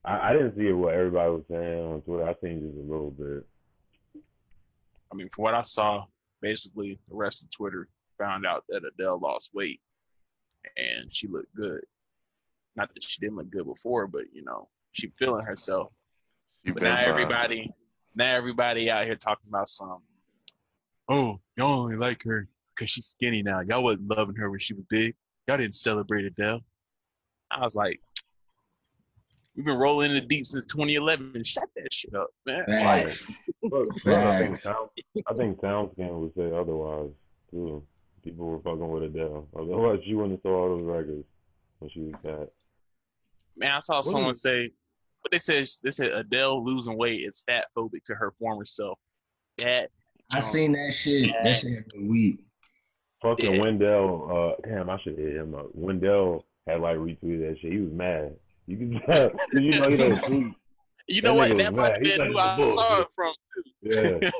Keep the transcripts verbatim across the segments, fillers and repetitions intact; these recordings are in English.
I, I didn't see what everybody was saying on Twitter. I seen just a little bit. I mean, from what I saw, basically the rest of Twitter found out that Adele lost weight and she looked good. Not that she didn't look good before, but you know, she feeling herself. You But now been fine. everybody, now everybody out here talking about some. Oh, y'all only like her because she's skinny now. Y'all wasn't loving her when she was big. Y'all didn't celebrate Adele. I was like, we've been rolling in the deep since twenty eleven. Shut that shit up, man. Right. Facts. Plus, plus I think Facts. Sound, I think SoundScan would say otherwise too. People were fucking with Adele. Otherwise, she wouldn't have sold all those records when she was fat. Man, I saw What someone is say, but they said they said Adele losing weight is fat phobic to her former self. That I junk, seen that shit. That that, shit had me weak. fucking that. Wendell? Uh, damn, I should hit him up. Wendell had like retweeted that shit. He was mad. You can tell, 'cause you know he don't tweet. You That know what? nigga was That might mad. have He's been like, who it's a I saw it bullshit. from Yeah. too.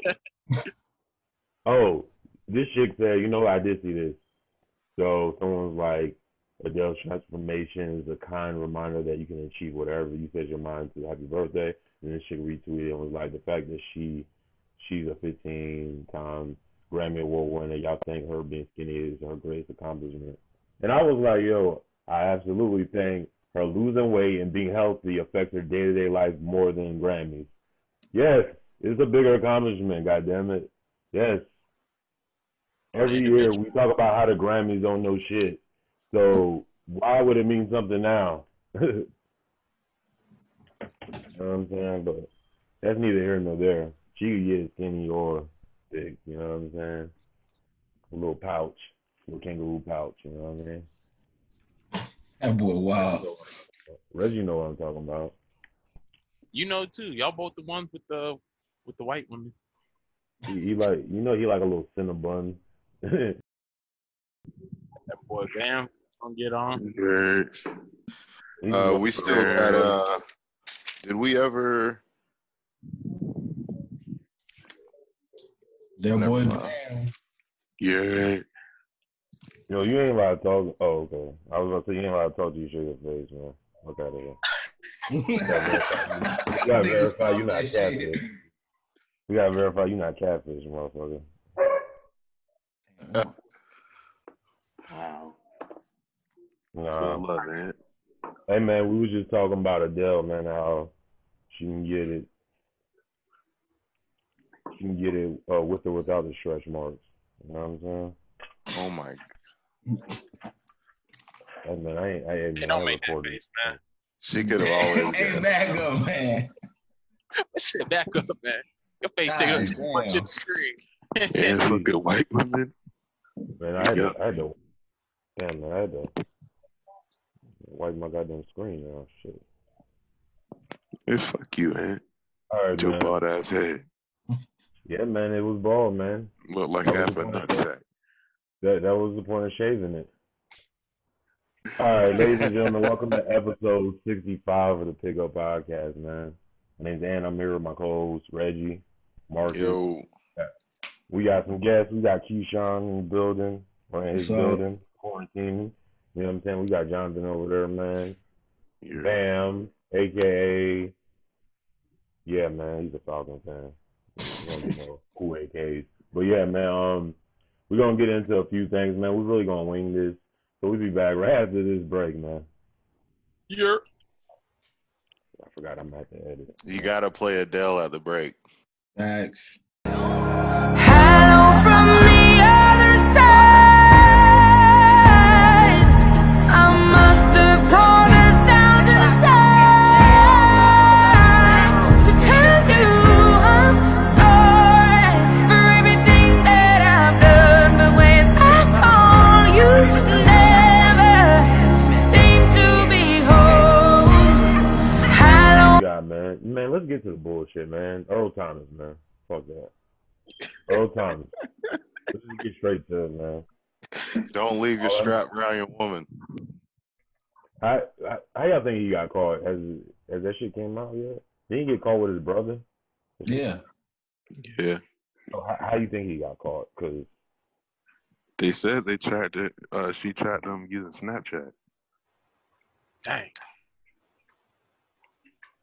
Oh, this chick said, you know, what? I did see this. So someone's like, Adele's transformation is a kind reminder that you can achieve whatever you set your mind to. Happy birthday. And this chick retweeted and was like, the fact that she she's a fifteen time Grammy Award winner, y'all think her being skinny is her greatest accomplishment. And I was like, yo, I absolutely think her losing weight and being healthy affects her day to day life more than Grammys. Yes, it's a bigger accomplishment, goddamn it. Yes. For the Every year individual. we talk about how the Grammys don't know shit. So why would it mean something now? You know what I'm saying? But that's neither here nor there. She could get skinny or thick, you know what I'm saying? A little pouch, a little kangaroo pouch, you know what I mean? That boy Reggie wild. know, Reggie know what I'm talking about. You know too. Y'all both the ones with the with the white women. He, he like, you know, he like a little cinnabon. That boy Bam gonna get on. Right. He just Uh, want we to still throw got. it. Uh, did we ever? That Never boy mind. Bam. Yeah. Yo, you ain't allowed to talk. Oh, okay. I was about to say, you ain't allowed to talk to you, shake your face, man. Look out of here. You gotta verify you. You gotta Nigga verify you stop not that catfish. shit. You gotta verify you not catfish, motherfucker. Wow. Nah. Well, love, man. Hey man, we was just talking about Adele, man, how she can get it she can get it uh, with or without the stretch marks. You know what I'm saying? Oh my. Hey man, I ain't I ain't Hey, man, I don't make that recorded face, it. She could have always Hey, got. back up, man. man. Sit back up, man. Your face taking up God too much of damn. the screen. And fucking white women. Man, I had to Yup. I had to damn man, I had to wipe my goddamn screen now. Shit. And fuck you, man. All right, With your man. bald ass head. Yeah, man, it was bald, man. Look like That was half the a point of shaving. nutsack. That that was the point of shaving it. All right, ladies and gentlemen, welcome to episode sixty-five of the Pickup Podcast, man. My name's Dan. I'm here with my co-host Reggie, Marcus. Yo. We got some guests. We got Keyshawn in the building, or in his What's up? building, quarantining. You know what I'm saying? We got Jonathan over there, man. Yeah. Bam, aka, yeah, man, he's a Falcon fan. You don't get no cool A Ks. But yeah, man, um, we're gonna get into a few things, man. We're really gonna wing this. So we'll be back right after this break, man. You're I forgot I'm at the edit. You gotta play Adele at the break. Facts. Hello from the other side. I must have called a thousand times to tell you I'm sorry for everything that I've done. But when I call, you never seem to be home. Hello. Yeah, man. Man, let's get to the bullshit, man. Earl Thomas, man. Fuck that. Earl Thomas. Let's just get straight to it, man. Don't leave your All I'm- strap around your woman. How, how how y'all think he got caught? Has has that shit came out yet? Did he get caught with his brother? Yeah. Yeah. So how, how you think he got caught? Cause They said they tracked it. Uh, she tracked them using Snapchat. dang.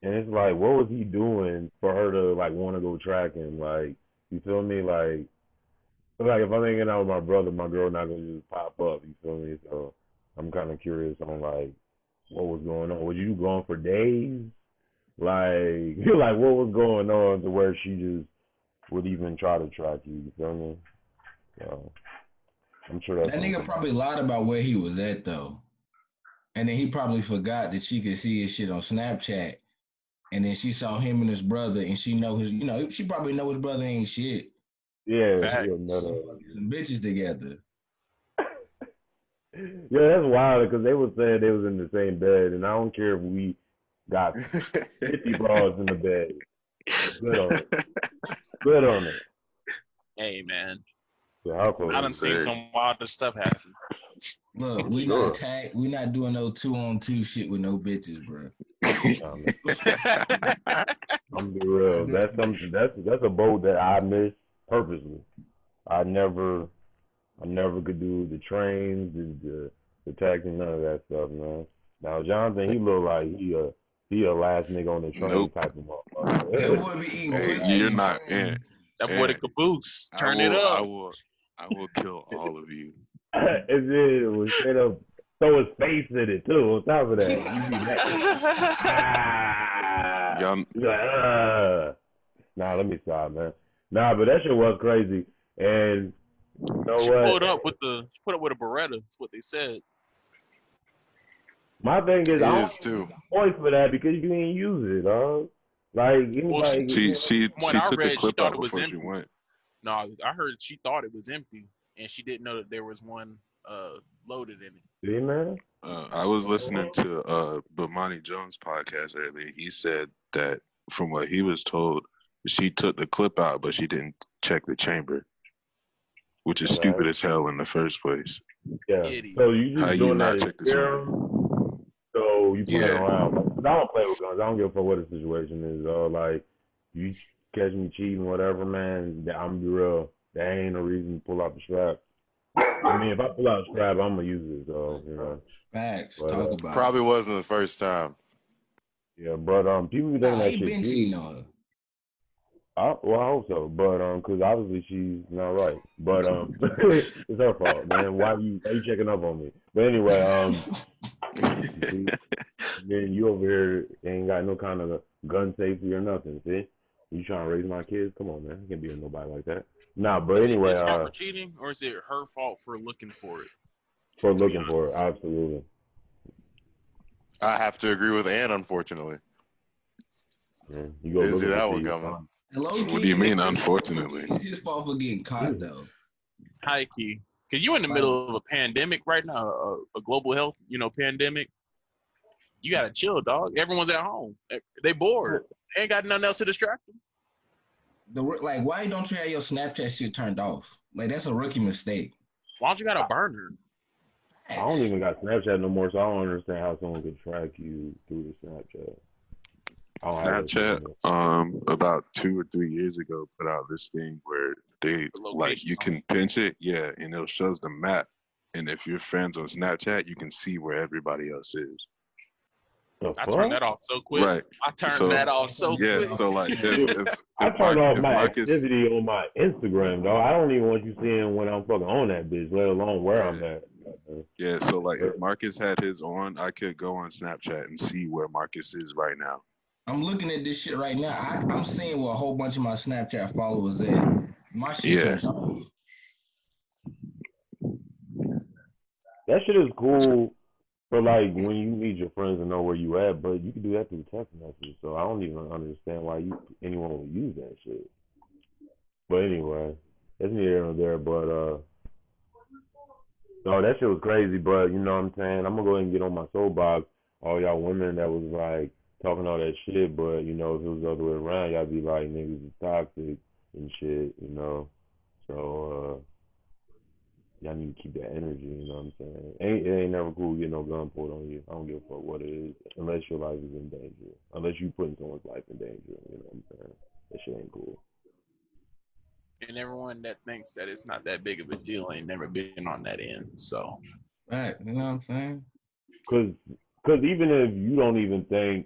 And it's like, what was he doing for her to like want to go track him? Like, you feel me? Like, like if I'm hanging out with my brother, my girl not gonna just pop up. You feel me? So I'm kind of curious on like what was going on. Was you gone for days? Like, like what was going on to where she just would even try to track you? You feel me? So I'm sure that's That nigga something. probably lied about where he was at though. And then he probably forgot that she could see his shit on Snapchat. And then she saw him and his brother, and she know his, you know, she probably know his brother ain't shit. Yeah, Facts. she a nut Some bitches together. Yeah, that's wild because they were saying they was in the same bed, and I don't care if we got fifty bras in the bed. Good on it. Good on it. Hey, man. Yeah, how close I done is seen it? some wilder stuff happen. Look, we Sure. not tag, we not doing no two on two shit with no bitches, bro. Nah, man, I'm be real. That's something. That's that's a boat that I missed purposely. I never, I never could do the trains, the the, the taxi, none of that stuff, man. Now Jonathan, he look like he a he a last nigga on the train Nope. type of That motherfucker. boy be eating Hey, pussy. you're not in. That boy the And caboose. I Turn will, it I up. will, I will kill all of you. And then it was straight up throw his face in it too. On top of that, you be like, ah, Y'all, you be like, ah. Nah, let me stop, man. Nah, but that shit was crazy. And you know She what? pulled up with the she put up with a Beretta. That's what they said. My thing is, It I don't is too. point for that because you didn't use it, dog. Like Well, she, anybody, she, she, from what she I took the read, she clip thought out it was before she empty. went. No, I heard she thought it was empty, and she didn't know that there was one uh loaded in it. see, man. Uh, I was listening to uh Bomani Jones' podcast earlier. He said that from what he was told, she took the clip out, but she didn't check the chamber, which is Okay. stupid as hell in the first place. Yeah. Idiot. So you How just you doing that not in check the chamber? theorem? So you playing Yeah. around? Like, 'cause I don't play with guns. I don't give a fuck what the situation is. Though. Like you catch me cheating, whatever, man. that- I'm be real. That ain't a reason to pull out the strap. I mean, if I pull out the strap, I'm gonna use it. So you know. Facts. But, Talk uh, about Probably it. wasn't the first time. Yeah, but um, people be Nah, thinking that he shit been cheap. cheating on her. I, well, I hope so, but um, cause obviously she's not right. But um, it's her fault, man. Why you why you checking up on me? But anyway, um, see, then you over here ain't got no kind of gun safety or nothing. See, you trying to raise my kids? Come on, man. I can't be with nobody like that. Nah, but Is it anyway, his fault uh, for cheating, or is it her fault for looking for it? for To be looking for it, honest. absolutely. I have to agree with Ann, unfortunately. Yeah, you go Didn't see looking that for one you coming. find- Low What key, do you mean, it's- unfortunately? It's his fault for getting caught though. High key, because you in the middle of a pandemic right now, a, a global health, you know, pandemic. You gotta chill, dog. Everyone's at home. They bored. They ain't got nothing else to distract them. The like, why don't you have your Snapchat shit turned off? Like that's a rookie mistake. Why don't you got a burner? I don't even got Snapchat no more, so I don't understand how someone could track you through the Snapchat. I don't have that shit Snapchat, no more. um, about two or three years ago, put out this thing where they The like location you on can pinch it, yeah, and it shows the map. And if you're friends on Snapchat, you can see where everybody else is. The I fuck? turned that off so quick. Right. I turned So- that off so Yeah. quick. So like, if, if, I if turned Mar- off if my Marcus, activity on my Instagram, though. I don't even want you seeing when I'm fucking on that bitch, let alone where I'm at. yeah. So like, if Marcus had his on, I could go on Snapchat and see where Marcus is right now. I'm looking at this shit right now. I, I'm seeing where a whole bunch of my Snapchat followers at. My shit Yeah. turned off. That shit is cool for like when you need your friends to know where you at, but you can do that through text messages. So I don't even understand why you anyone would use that shit. But anyway, that's neither here nor there. But uh, no, that shit was crazy. But you know what I'm saying? I'm gonna go ahead and get on my soapbox. All y'all women that was like talking all that shit, but you know if it was the other way around, y'all be like niggas is toxic and shit. You know, so. uh Y'all need to keep that energy, you know what I'm saying? Ain't, it ain't never cool to get no gun pulled on you. I don't give a fuck what it is, unless your life is in danger. Unless you putting someone's life in danger, you know what I'm saying? That shit ain't cool. And everyone that thinks that it's not that big of a deal ain't never been on that end. So Right. You know what I'm saying? Cause, cause even if you don't even think,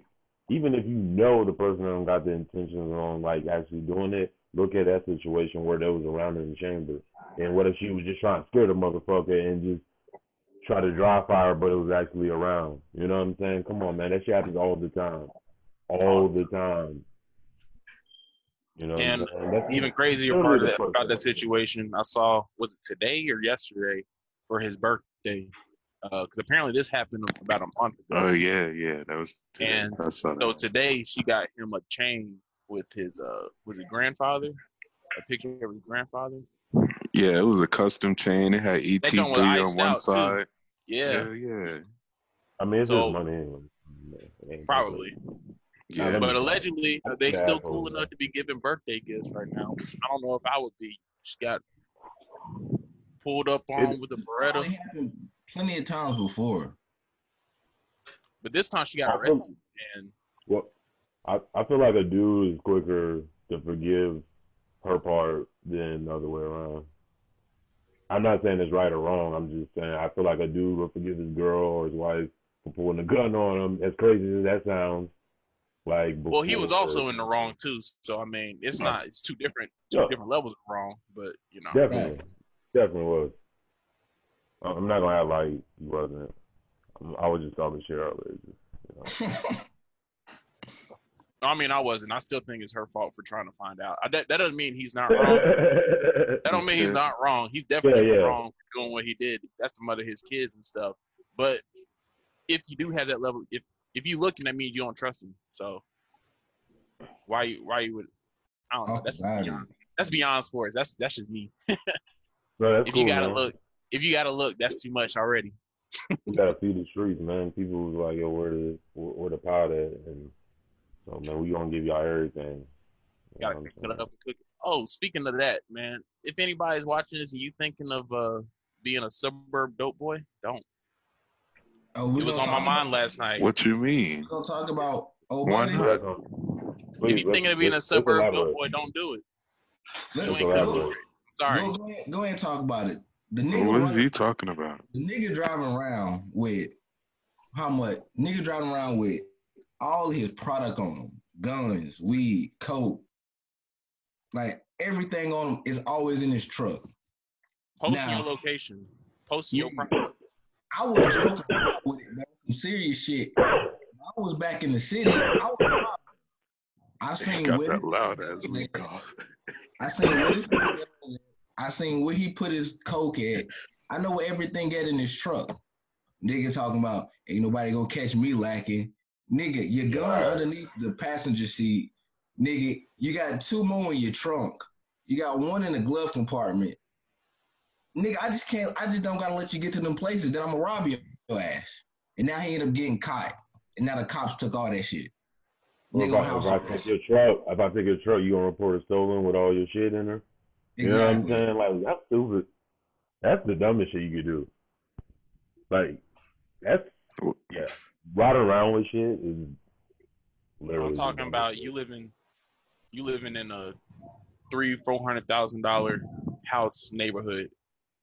even if you know the person don't got the intentions on like actually doing it, look at that situation where they was around in the chamber. And what if she was just trying to scare the motherfucker and just try to dry fire, but it was actually around? You know what I'm saying? Come on, man. That shit happens all the time. All the time. You know, And what I'm saying? That's even crazier totally part of the that, fuck about that up. situation, I saw, was it today or yesterday for his birthday? Because apparently this happened about a month ago. Oh yeah, yeah, that was today. And I saw so that. today she got him a chain with his, uh, was it grandfather? A picture of his grandfather. Yeah, it was a custom chain. It had That joint was E T three on iced one out too. side. Yeah, Hell yeah. I mean, it's So- just money anyway. It ain't probably. Yeah. Nah, let But me- allegedly, I'm they the still asshole, cool man. enough to be giving birthday gifts right now. I don't know if I would be. She got pulled up on It- with a It Beretta, happened plenty of times before. but this time she got I feel- arrested. And Well, I, I feel like a dude is quicker to forgive her part than the other way around. I'm not saying it's right or wrong. I'm just saying I feel like a dude will forgive his girl or his wife for pulling a gun on him. As crazy as that sounds, like well, he was before- also in the wrong too. So I mean, it's not. It's two different, two Yeah. different levels of wrong. But you know, Definitely, definitely was. I'm not gonna act like he wasn't. I was just talking shit earlier. Just, you know. I mean, I wasn't. I still think it's her fault for trying to find out. I, that, that doesn't mean he's not wrong. That don't mean he's not wrong. He's definitely Yeah, yeah. wrong for doing what he did. That's the mother of his kids and stuff. But if you do have that level, if if you looking, that means you don't trust him. So why you why you would? I don't know. Talk That's about it. beyond, that's beyond sports. That's that's just me. No, that's If cool, you gotta man. look, if you gotta look, that's too much already. You gotta feed the streets, man. People was like, yo, where the where, where the pot at? And so, man, we gonna give y'all everything. You know Gotta what I'm pick it saying? up and cook it. Oh, speaking of that, man, if anybody's watching this and you thinking of uh being a suburb dope boy, don't. Oh, we It was gonna on my talk mind about, last night. What you mean? we gonna talk about old Why buddy. not? That's on- If Please, you thinking of being a let's- suburb let's dope elaborate. boy, don't do it. Let's You Let's ain't go, elaborate. covered. Sorry. go, go, ahead, go ahead and talk about it. The nigga, What is running- he talking about? the nigga driving around with how much? Nigga driving around with all his product on him: guns, weed, coke, like everything on him is always in his truck. Posting Now- your location. Posting your Yeah. product. I was joking around with it, man. Some serious shit. I was back in the city. I was robbing. I seen Got where that loud as we go. I seen where this I seen where he put his coke at. I know where everything at in his truck. Nigga talking about ain't nobody gonna catch me lacking. Nigga, your gun underneath the passenger seat. Nigga, you got two more in your trunk. You got one in the glove compartment. Nigga, I just can't. I just don't gotta let you get to them places. Then I'm gonna rob your ass. And now he ended up getting caught. And now the cops took all that shit. Well, Nigga if, on I, house if I arrest. take your truck, if I take your truck, you gonna report it stolen with all your shit in there? You know what I'm Exactly. saying? Like, that's stupid. That's the dumbest shit you could do. Like, that's, yeah. Riding around with shit is literally. I'm the talking dumbest about shit. you living you living in a three, four hundred thousand dollar house neighborhood.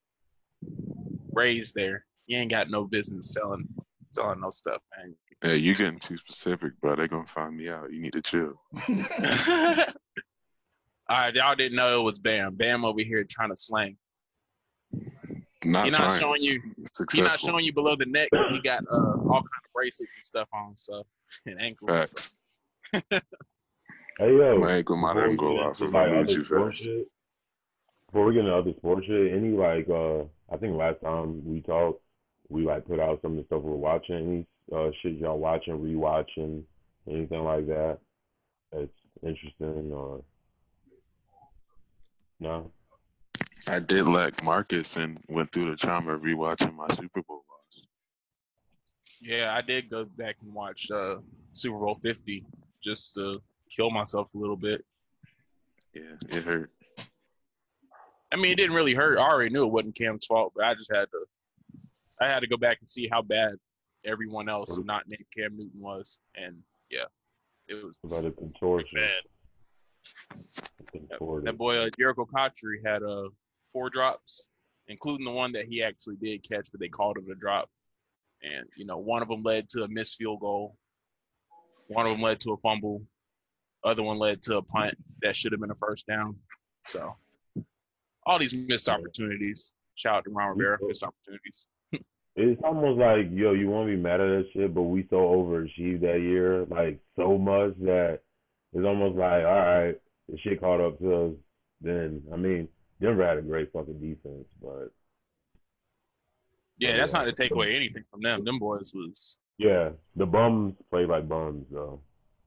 Raised there. You ain't got no business selling selling no stuff, man. Hey, you getting too specific, bro. They're gonna find me out. You need to chill. All right, y'all didn't know it was Bam. Bam over here trying to slang. Not He not trying. showing you. Successful. He not showing you below the neck because he got uh, all kind of bracelets and stuff on, so and ankles. and stuff. Facts. Hey, yo. My ankle might before even we go get off into, if I like, move other too sports fast. shit, before we get into other sports shit, any, like, uh, I think last time we talked, we, like, put out some of the stuff we're watching. Any uh, shit y'all watching, rewatching, anything like that that's interesting or no? I did like Marcus and went through the trauma of rewatching my Super Bowl loss. Yeah, I did go back and watch uh, Super Bowl fifty just to kill myself a little bit. Yeah, it hurt. I mean, it didn't really hurt. I already knew it wasn't Cam's fault, but I just had to. I had to go back and see how bad everyone else, not named Cam Newton, was, and yeah, it was About a contortion. bad. Contorted. That boy uh, Jericho Cotchery had uh, four drops, including the one that he actually did catch, but they called it a drop. And you know, one of them led to a missed field goal. One of them led to a fumble. Other one led to a punt that should have been a first down. So all these missed opportunities. Shout out to Ron Rivera, missed opportunities. It's almost like, yo, you want to be mad at that shit, but we so overachieved that year, like so much that it's almost like, all right, the shit caught up to us. Then, I mean, Denver had a great fucking defense, but Yeah, that's yeah, not to take away anything from them. Them boys was yeah, the bums played like bums though,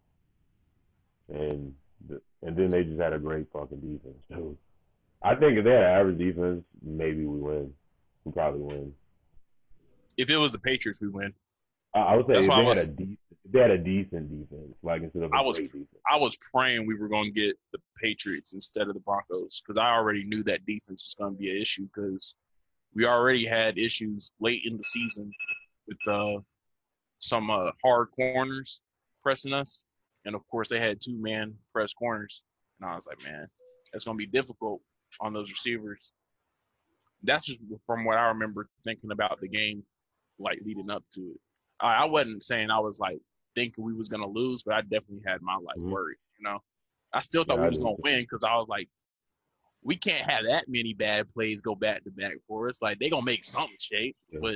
and the, and then they just had a great fucking defense too. I think if they had an average defense, maybe we win. We probably win. if it was the Patriots, we win. I, I would say That's if why they I was- had a decent, if they had a decent defense, like instead of a I was- great defense. I was praying we were going to get the Patriots instead of the Broncos because I already knew that defense was going to be an issue because we already had issues late in the season with uh, some uh, hard corners pressing us. And, of course, they had two-man press corners. And I was like, man, that's going to be difficult on those receivers. That's just from what I remember thinking about the game, like, leading up to it. I, I wasn't saying I was, like, thinking we was going to lose, but I definitely had my, like, Mhm. worry, you know? I still thought Yeah, we I was did going too. to win because I was like, we can't have that many bad plays go back to back for us. Like, they going to make something shape, Yeah. but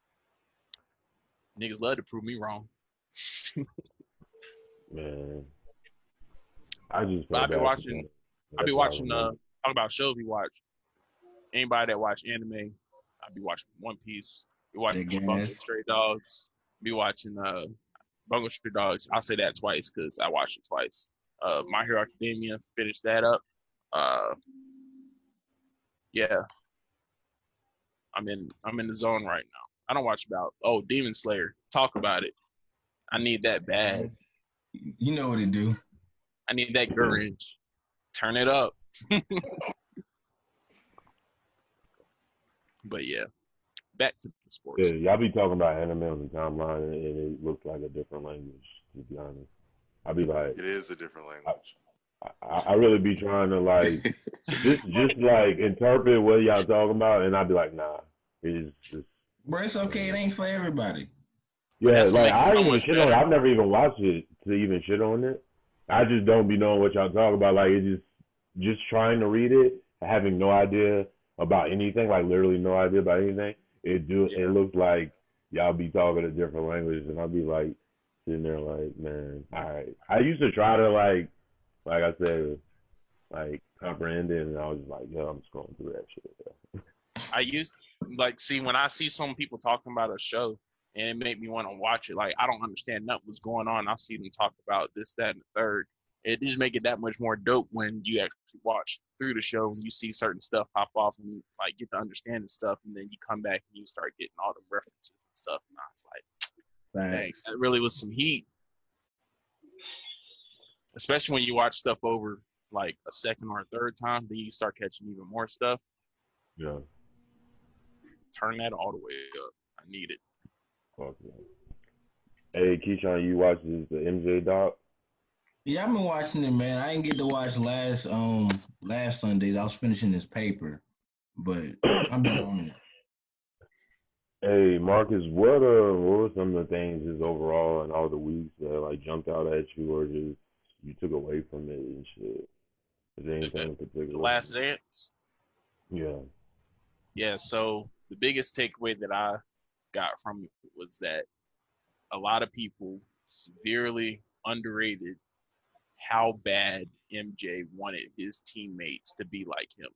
niggas love to prove me wrong. Man, I just But feel I be bad for watching- them. I be That's all watching, uh, remember. talk about shows we watch. Anybody that watch anime, I be watching One Piece. Be watching Big Bungo ass. Stray Dogs. Be watching uh, Bungo Stray Dogs. I'll say that twice because I watched it twice. Uh, My Hero Academia, finished that up. Uh, yeah, I'm in. I'm in the zone right now. I don't watch about oh Demon Slayer. Talk about it. I need that bad. You know what it do. I need that Gurenge. Turn it up. But yeah, back to the sports. Yeah, y'all be talking about anime on the timeline, and it looks like a different language. To be honest, I be like, It is a different language. I, I really be trying to like just just like interpret what y'all talking about, and I'd be like, nah, it's just Bro, it's okay. It ain't for everybody. yeah. That's what Like makes it I so don't even much shit on it. better. I've never even watched it to even shit on it. I just don't be knowing what y'all talk about. Like it's just just trying to read it, having no idea about anything. Like literally no idea about anything. It do Yeah. it looks like y'all be talking a different language, and I'll be like sitting there like, man, all right. I used to try to like, like I said, like comprehend it, and I was just like, yo, I'm just going through that shit. Yeah. I used like see when I see some people talking about a show and it made me want to watch it. Like I don't understand nothing what's going on. I see them talk about this, that, and the third. It just make it that much more dope when you actually watch through the show and you see certain stuff pop off and you, like get to understand the stuff, and then you come back and you start getting all the references and stuff. And I was like, dang, that really was some heat. Especially when you watch stuff over like a second or a third time, then you start catching even more stuff. Yeah. Turn that all the way up. I need it. Fuck yeah. Hey, Keyshawn, you watch this the M J doc? Yeah, I've been watching it, man. I didn't get to watch last um last Sundays. I was finishing this paper, but I've been on it. Hey, Marcus, what uh, what were some of the things just overall and all the weeks that like jumped out at you, or just you took away from it and shit? Is there anything in The particular? Last Dance. Yeah. Yeah, so the biggest takeaway that I got from it was that a lot of people severely underrated how bad M J wanted his teammates to be like him.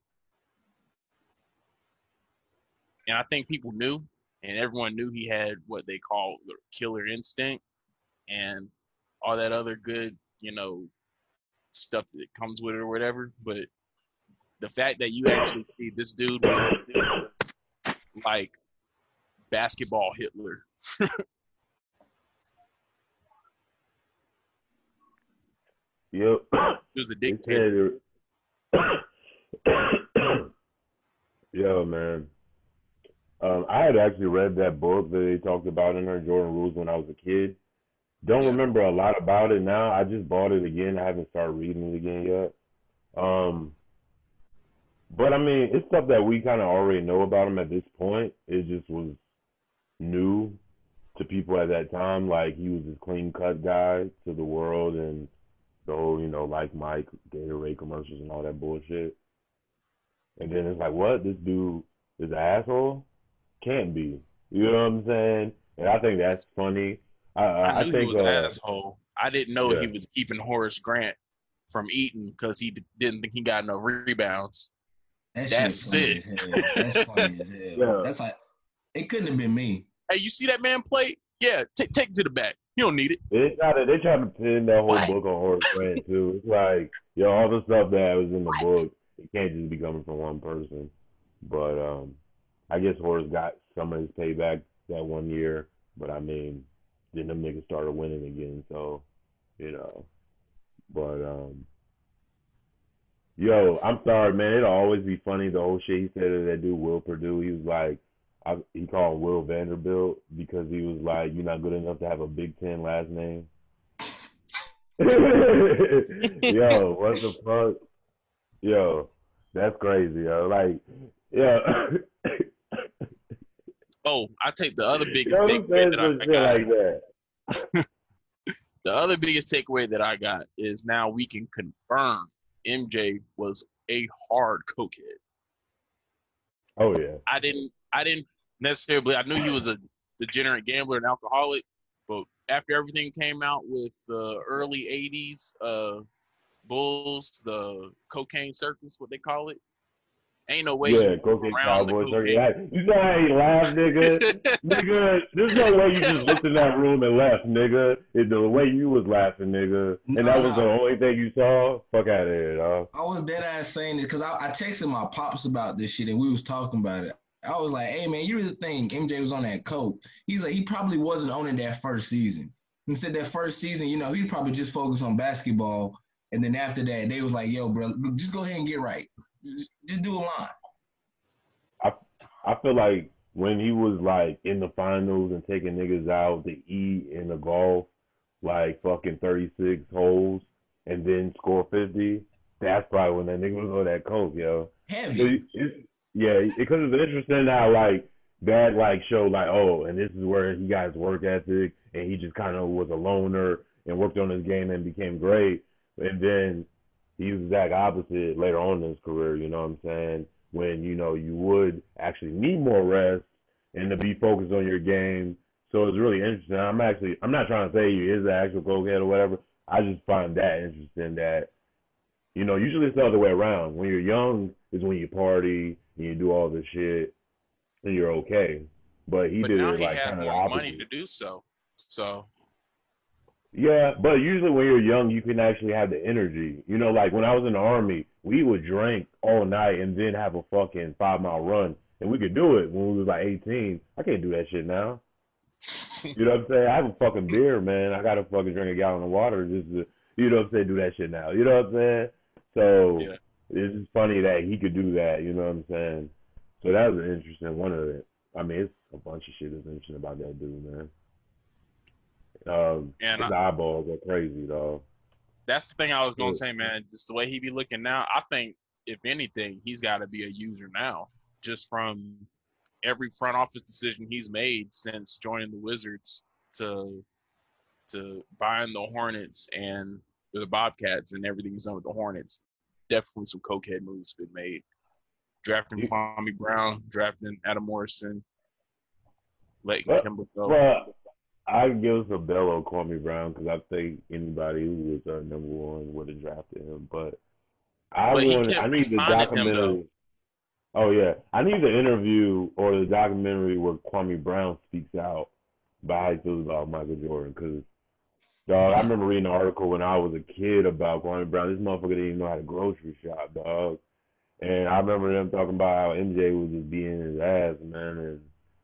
And I think people knew, and everyone knew he had what they call the killer instinct and all that other good, you know, stuff that comes with it or whatever. But the fact that you actually see this dude was like basketball Hitler. Yep. He was a They dictator. said it- Yo, man. Um, I had actually read that book that they talked about in there, Jordan Rules, when I was a kid. Don't Yeah. remember a lot about it now. I just bought it again. I haven't started reading it again yet. Um, but I mean, it's stuff that we kind of already know about him at this point. It just was new to people at that time, like he was this clean cut guy to the world and the whole, you know, like Mike, Gatorade commercials and all that bullshit. And then it's like, what? This dude is an asshole? Can't be. You know what I'm saying? And I think that's funny. I, I, I knew I think, he was an uh, asshole. I didn't know yeah. he was keeping Horace Grant from eating because he d- didn't think he got enough rebounds. That That's shit funny as hell. That's funny as hell. Yeah. That's like it couldn't have been me. Hey, you see that man play? Yeah, take take it to the back. You don't need it. They try to they try to pin that whole What? book on Horace Grant too. It's like, yo, all the stuff that was in the book, it can't just be coming from one person. But um, I guess Horace got some of his payback that one year. But I mean, then them niggas started winning again. So, you know. But um, yo, I'm sorry, man. It'll always be funny the whole shit he said to that dude Will Purdue. He was like, I, he called Will Vanderbilt because he was like, you're not good enough to have a Big Ten last name. Yo, what the fuck? Yo, that's crazy, yo. Like, yeah. Oh, I take the other biggest Yo, takeaway that I, some I shit got. like that. The other biggest takeaway that I got is now we can confirm M J was a hard cokehead. Oh yeah. I didn't I didn't necessarily I knew he was a degenerate gambler and alcoholic, but after everything came out with the early eighties uh Bulls, the cocaine circus, what they call it. Ain't no way Yeah, you cocaine around the cowboy. cocaine. Yeah, you know how he laughed, nigga. Nigga, there's no way you just looked in that room and left, nigga. It, the way you was laughing, nigga, and that was the only thing you saw. Fuck out of here, dog. I was dead ass saying it because I, I texted my pops about this shit and we was talking about it. I was like, hey man, you really think M J was on that coke? He's like, he probably wasn't on it that first season. He said that first season, you know, he probably just focused on basketball. And then after that, they was like, yo, bro, just go ahead and get right. Just, just do a line. I I feel like when he was like in the finals and taking niggas out to eat in the golf, like fucking thirty-six holes and then score fifty, that's probably when that nigga was on that coke, yo. Heavy. So it, yeah, because it's interesting how like that like showed like, oh, and this is where he got his work ethic and he just kind of was a loner and worked on his game and became great. And then he was the exact opposite later on in his career, you know what I'm saying? When, you know, you would actually need more rest and to be focused on your game. So it's really interesting. I'm actually, I'm not trying to say he is an actual cokehead or whatever. I just find that interesting that, you know, usually it's the other way around. When you're young is when you party and you do all this shit and you're okay. But he But did now it he like had kind of more opposite. money to do so. So Yeah, but usually when you're young, you can actually have the energy. You know, like when I was in the Army, we would drink all night and then have a fucking five mile run. And we could do it when we was like eighteen. I can't do that shit now. You know what I'm saying? I have a fucking beer, man. I got to fucking drink a gallon of water just to, you know what I'm saying, do that shit now. You know what I'm saying? So yeah. it's just funny that he could do that. You know what I'm saying? So that was an interesting one of it. I mean, it's a bunch of shit that's interesting about that dude, man. Um, And his I- eyeballs are crazy, dog. That's the thing I was gonna Yeah. say, man. Just the way he be looking now, I think if anything, he's got to be a user now, just from every front office decision he's made since joining the Wizards to to buying the Hornets and the Bobcats and everything he's done with the Hornets. Definitely some cokehead moves been made. Drafting You- Kwame Brown, drafting Adam Morrison, letting But- Kimber go. But I give a bell on Kwame Brown because I think anybody who was uh, number one would have drafted him. But I But he want, kept I need the re-signing him, documentary. Oh yeah, I need the interview or the documentary where Kwame Brown speaks out about how he feels about Michael Jordan. Because dog, I remember reading an article when I was a kid about Kwame Brown. This motherfucker didn't even know how to grocery shop, dog. And I remember them talking about how M J was just being his ass, man. And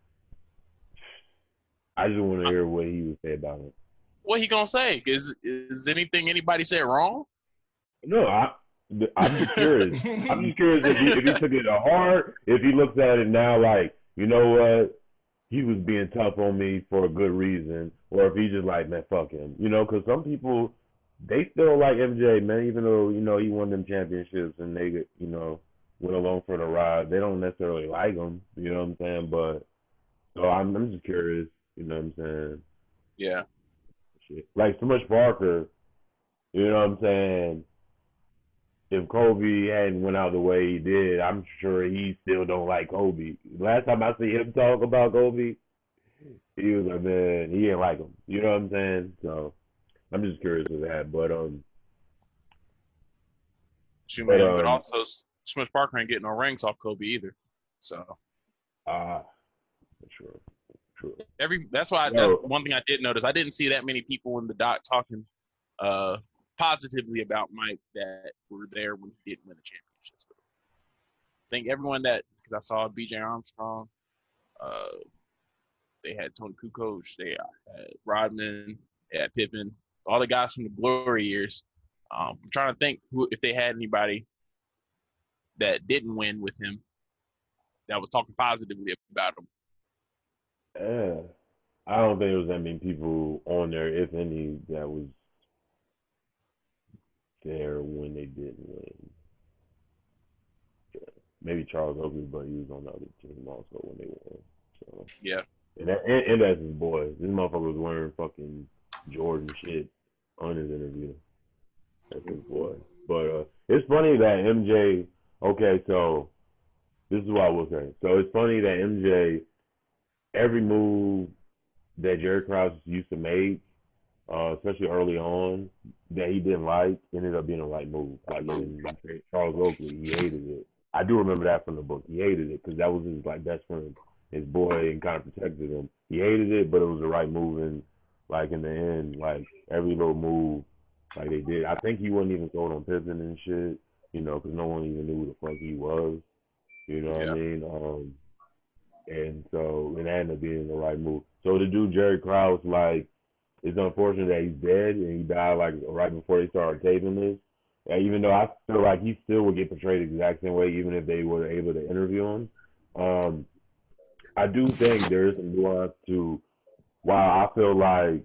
I just want to hear what he would say about it. What he gonna say? Is is anything anybody said wrong? No, I, I'm just curious. I'm just curious if he, if he took it to heart, if he looks at it now like, you know what, he was being tough on me for a good reason, or if he's just like, man, fuck him. You know, because some people, they still like M J, man, even though, you know, he won them championships and they, you know, went along for the ride. They don't necessarily like him, you know what I'm saying? But, so I'm, I'm just curious. You know what I'm saying? Yeah. Shit. Like Smush Parker, you know what I'm saying? If Kobe hadn't went out the way he did, I'm sure he still don't like Kobe. Last time I see him talk about Kobe, he was like, man, he didn't like him. You know what I'm saying? So I'm just curious of that. But um, Shoot, but man. But um, also, Smush Parker ain't getting no rings off Kobe either. So ah, true, true. every that's why that's Yo, one thing I did notice. I didn't see that many people in the doc talking uh positively about Mike that were there when he didn't win the championship. So I think everyone that because I saw B J Armstrong, uh, they had Tony Kukoc, they had Rodman, they had Pippen, all the guys from the glory years. Um, I'm trying to think who if they had anybody that didn't win with him that was talking positively about him. yeah, I don't think there was that many people on there, if any, that was there when they didn't win. Maybe Charles Oakley, but he was on the other team also when they won. So, Yeah. and, that, and, and that's his boy. This motherfucker was wearing fucking Jordan shit on his interview. That's his boy. But uh, it's funny that M J. Okay, so this is what I will say. So it's funny that M J, every move that Jerry Krause used to make, uh, especially early on, that he didn't like, ended up being a right move. Like in Charles Oakley, he hated it. I do remember that from the book. He hated it because that was his like best friend, his boy, and kind of protected him. He hated it, but it was the right move. And like in the end, like every little move, like they did. I think he wasn't even sold on Pippen and shit, you know, because no one even knew who the fuck he was. You know what Yeah. I mean? Um, and so and that ended up being the right move. So to do Jerry Krause, like, it's unfortunate that he's dead and he died like right before they started taping this. And even though I feel like he still would get portrayed the exact same way, even if they were able to interview him. Um, I do think there is some nuance to while I feel like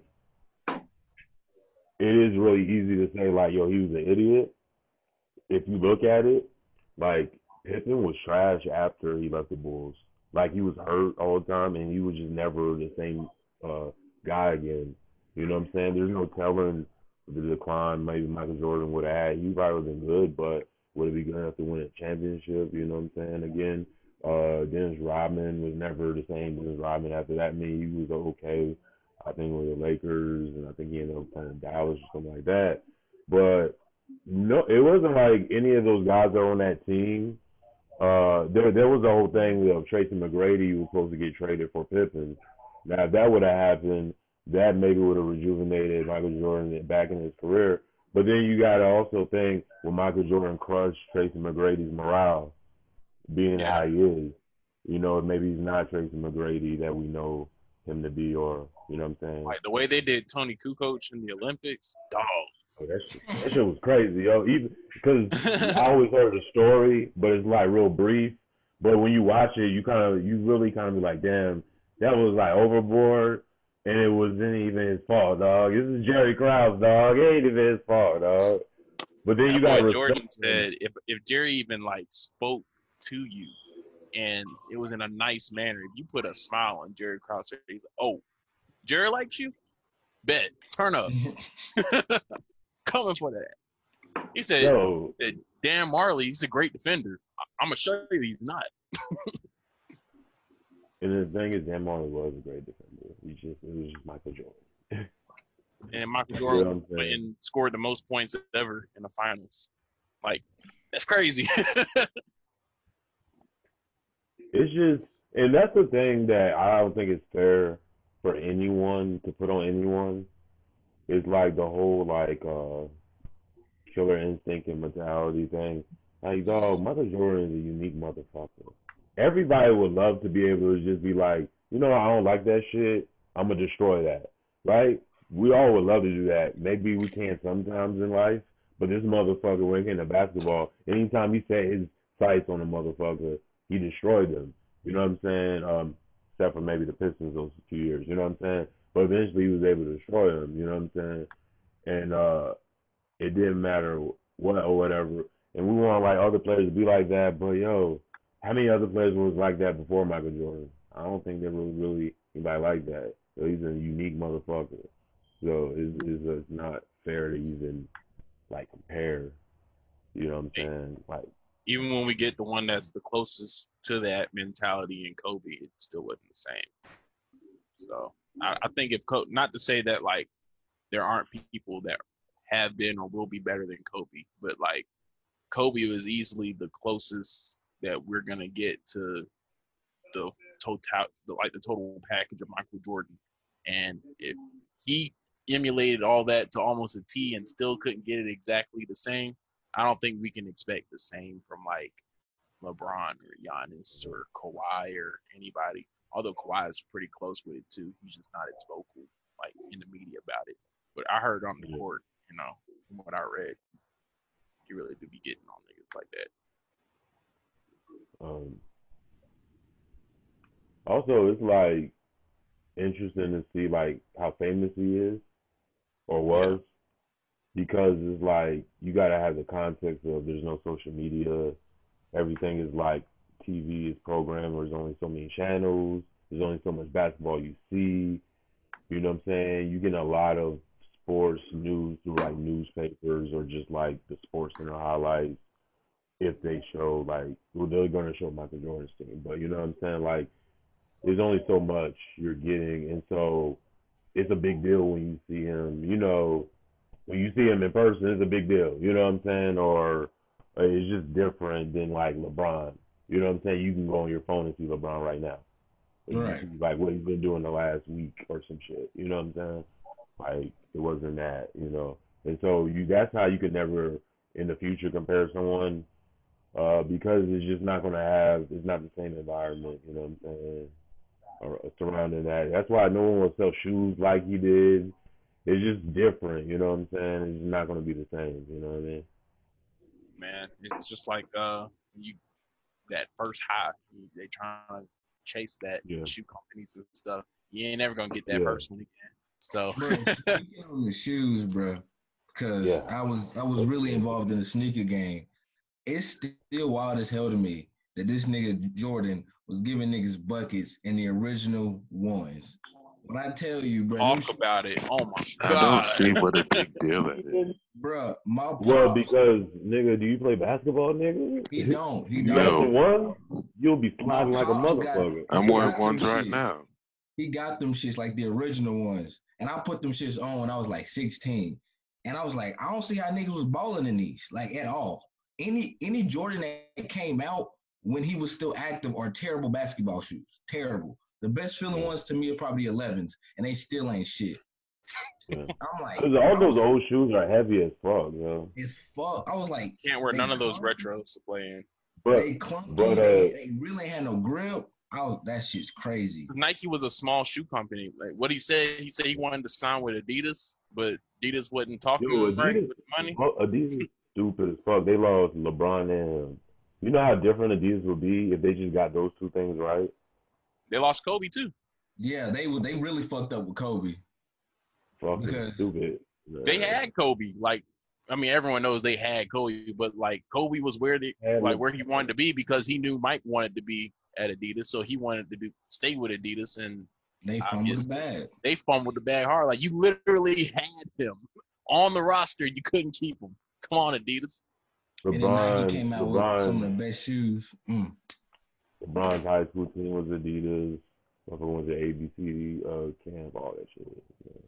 it is really easy to say like, yo, he was an idiot. If you look at it, like Pippen was trash after he left the Bulls. Like he was hurt all the time and he was just never the same uh, guy again. You know what I'm saying? There's no telling the decline maybe Michael Jordan would have had. He probably would have been good, but would it be good enough to win a championship? You know what I'm saying? Again, uh, Dennis Rodman was never the same Dennis Rodman after that. I mean, he was okay, I think, with the Lakers, and I think he ended up playing Dallas or something like that. But no, it wasn't like any of those guys that were on that team. Uh, there, there was the whole thing of Tracy McGrady who was supposed to get traded for Pippen. Now, if that would have happened, that maybe would have rejuvenated Michael Jordan back in his career. But then you got to also think when Michael Jordan crushed Tracy McGrady's morale, being Yeah. how he is. You know, maybe he's not Tracy McGrady that we know him to be, or you know what I'm saying? Like the way they did Tony Kukoc in the Olympics, dog. Oh, that shit, that shit was crazy, yo. Even because I always heard the story, but it's like real brief. But when you watch it, you kind of, you really kind of be like, damn, that was like overboard, and it wasn't even his fault, dog. This is Jerry Krause, dog. It ain't even his fault, dog. But then That you got boy to Jordan respect him. said if if Jerry even like spoke to you and it was in a nice manner, if you put a smile on Jerry Krause, he's like, oh, Jerry likes you? Bet. Turn up. Coming for that. He said, Yo, that Dan Marley, he's a great defender. I- I'm going to show you he's not. and the thing is, Dan Marley was a great defender. He just, it was just Michael Jordan. And Michael You know what Jordan I'm went saying? and scored the most points ever in the finals. Like, that's crazy. It's just, and that's the thing that I don't think is fair for anyone to put on anyone. It's like the whole like uh killer instinct and mentality thing. Like, dog, Michael Jordan is a unique motherfucker. Everybody would love to be able to just be like, you know, I don't like that shit. I'm gonna destroy that, right? We all would love to do that. Maybe we can sometimes in life, but this motherfucker, when it came to basketball, anytime he set his sights on a motherfucker, he destroyed them. You know what I'm saying? Um, except for maybe the Pistons those two years. You know what I'm saying? But eventually he was able to destroy them. You know what I'm saying? And uh, it didn't matter what or whatever. And we want like other players to be like that, but yo, how many other players was like that before Michael Jordan? I don't think there was really anybody like that. So he's a unique motherfucker. So it's, it's, it's not fair to even like compare. You know what I'm saying? Like, Even when we get the one that's the closest to that mentality in Kobe, it still wasn't the same. So I, I think if Kobe, not to say that like there aren't people that have been or will be better than Kobe, but like Kobe was easily the closest that we're gonna get to the total, the, like the total package of Michael Jordan. And if he emulated all that to almost a T and still couldn't get it exactly the same, I don't think we can expect the same from like LeBron or Giannis or Kawhi or anybody. Although Kawhi is pretty close with it too. He's just not as vocal like in the media about it. But I heard on the court, you know, from what I read, he really do be getting on niggas like that. Um, also, it's like interesting to see like how famous he is or was, because it's like you gotta have the context of there's no social media, everything is like T V is programmed, there's only so many channels, there's only so much basketball you see. You know what I'm saying? You get a lot of sports news through like newspapers or just like the Sports Center highlights. If they show like, well, they're gonna show Michael Jordan's team, but you know what I'm saying? Like, there's only so much you're getting, and so it's a big deal when you see him. You know, when you see him in person, it's a big deal. You know what I'm saying? Or uh, it's just different than like LeBron. You know what I'm saying? You can go on your phone and see LeBron right now. Right. Like what he's been doing the last week or some shit. You know what I'm saying? Like it wasn't that, you know. And so you that's how you could never in the future compare someone, uh, because it's just not gonna have it's not the same environment, you know what I'm saying? Or surrounding that. That's why no one will sell shoes like he did. It's just different, you know what I'm saying? It's not gonna be the same, you know what I mean? Man, it's just like uh you that first high. They trying to chase that Yeah. shoe companies and stuff. You ain't never gonna get that Yeah. first one again. So Bro, speaking on the shoes, bro, because Yeah. I was I was really involved in the sneaker game. It's still wild as hell to me that this nigga Jordan was giving niggas buckets in the original ones. When I tell you, bro, them talk sh- about it. Oh my I god. don't see what a big deal it is. bro, my pops, Well, because nigga, do you play basketball, nigga? he don't, he You got don't. the one, you'll be sliding like a pops got- motherfucker. I'm He wearing got ones them right shits. now. He got them shits like the original ones, and I put them shits on when I was like sixteen, and I was like, I don't see how niggas was balling in these like at all. Any any Jordan that came out when he was still active are terrible basketball shoes, terrible. The best feeling Yeah. ones to me are probably elevens, and they still ain't shit. Yeah. I'm like, Because all I those was- old shoes are heavy as fuck, yo. it's fuck. I was like, Can't wear They none of those clunky. retros to play in. But they clunky, but, uh, they, they really ain't had no grip. I was, that shit's crazy. 'Cause Nike was a small shoe company. Like what he said, he said he wanted to sign with Adidas, but Adidas wasn't talking yo, right Adidas, with the money. oh, Adidas is stupid as fuck. They lost LeBron and him. You know how different Adidas would be if they just got those two things right? They lost Kobe too. Yeah, they were they really fucked up with Kobe. Fucking Because- stupid. They had Kobe. Like, I mean, everyone knows they had Kobe, but like Kobe was where they Had like Le- where he wanted to be because he knew Mike wanted to be at Adidas, so he wanted to do, stay with Adidas, and They fumbled Obviously. bad. they fumbled the bag hard. Like you literally had him on the roster, you couldn't keep him. Come on, Adidas. And then now LeBron, he came out with some of LeBron, the best shoes. Mm. LeBron's high school team was Adidas. Motherfucker went to A B C uh, camp, all that shit.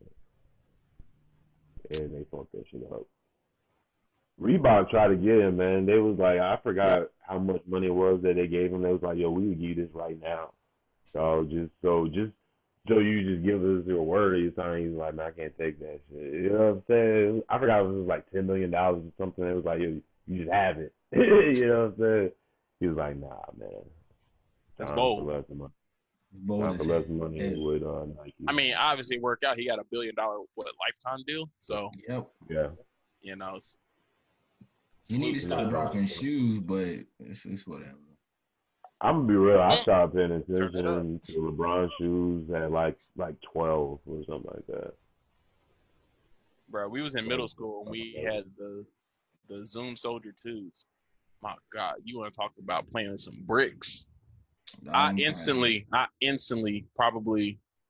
Yeah. And they fucked that shit up. Reebok tried to get him, man. They was like, I forgot how much money it was that they gave him. They was like, yo, we would give you this right now. So just so just so you just give us your word or something. He's like, man, I can't take that shit. You know what I'm saying? I forgot it was like ten million dollars or something. It was like, yo, you just have it. You know what I'm saying? He was like, nah, man. That's Time bold. for less money. Bold Time as for less hell. money Yeah. with uh, Nike. I mean, obviously it worked out. He got a billion dollar what lifetime deal. So Yep. yeah. you know, it's, You need to salute stop to him. dropping shoes, but it's, it's whatever. I'm gonna be real. I started paying Turn it attention to LeBron shoes at like like twelve or something like that. Bro, we was in middle school and we had the the Zoom Soldier twos. My God, you want to talk about playing with some bricks? I I'm- instantly, I instantly probably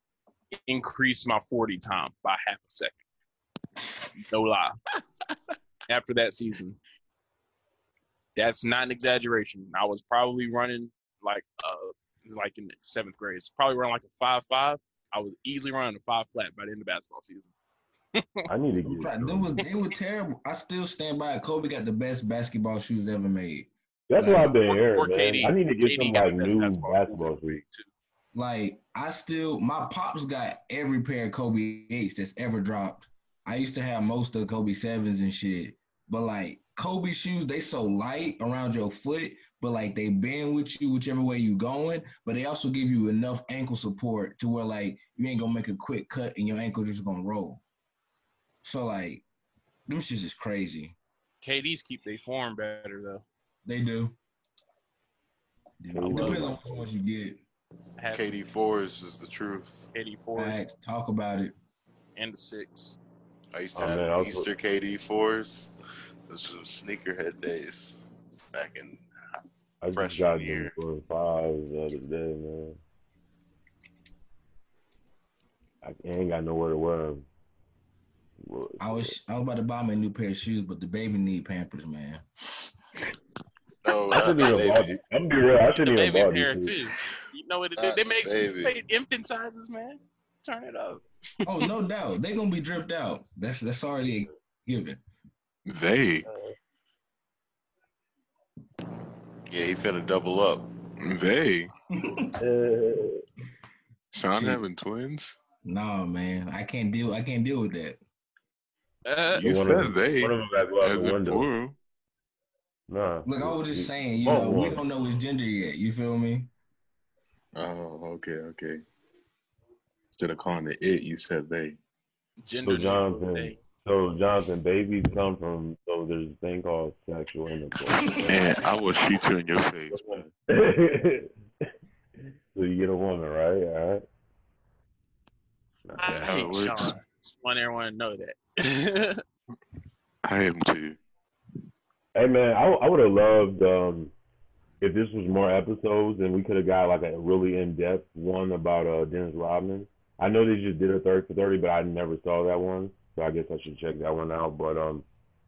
increased my forty time by half a second. No lie. After that season. That's not an exaggeration. I was probably running like uh it was like in seventh grade. It's probably running like a five five. I was easily running a five flat by the end of basketball season. I need to get. They was they were terrible. I still stand by it. Kobe got the best basketball shoes ever made. That's Like, what I've been or- hearing, or man. K D. I need to get K D some got like the best new basketball basketball shoes ever shoes. too. Like I still, my pops got every pair of Kobe eights that's ever dropped. I used to have most of Kobe sevens and shit, but like Kobe shoes, they so light around your foot, but like they bend with you whichever way you going. But they also give you enough ankle support to where like you ain't gonna make a quick cut and your ankle just gonna roll. So like, them shits is crazy. K Ds keep their form better though. They do. I It love depends my on which ones you get. Have K D fours is the truth. K D fours Facts. Talk about it. and the six. I used to Oh, have man, I was- Easter K D fours. Those were some sneakerhead days back in. I just Freshman got them year. for five the other day, man. I ain't got nowhere to wear them. I was I was about to buy me a new pair of shoes, but the baby need Pampers, man. No, I not shouldn't the even bought baby. these. I'm gonna be real. I The shouldn't even baby bought pair these. too. You know what it Not is? They the make, baby. they make infant sizes, man. Turn it up. Oh, no doubt. They gonna be dripped out. That's that's already a given. They, Yeah, he finna double up. they. Uh, Sean Shit. having twins? Nah, man. I can't deal I can't deal with that. Uh, You one said of them, they one of them got to go out as the in window. plural. Nah. Look, I was just saying, you want know, we one. don't know his gender yet. You feel me? Oh, okay, okay. Instead of calling it it, you said they. gender So Jonathan, they. so Jonathan, babies come from. So there's a thing called sexual intercourse. And I will shoot you in your face. So you get a woman, right? All right. That's I not how it hate works. Sean. Just want everyone to know that. I am too. Hey man, I I would have loved um if this was more episodes and we could have got like a really in depth one about uh Dennis Rodman. I know they just did a thirty for thirty, but I never saw that one, so I guess I should check that one out. But um,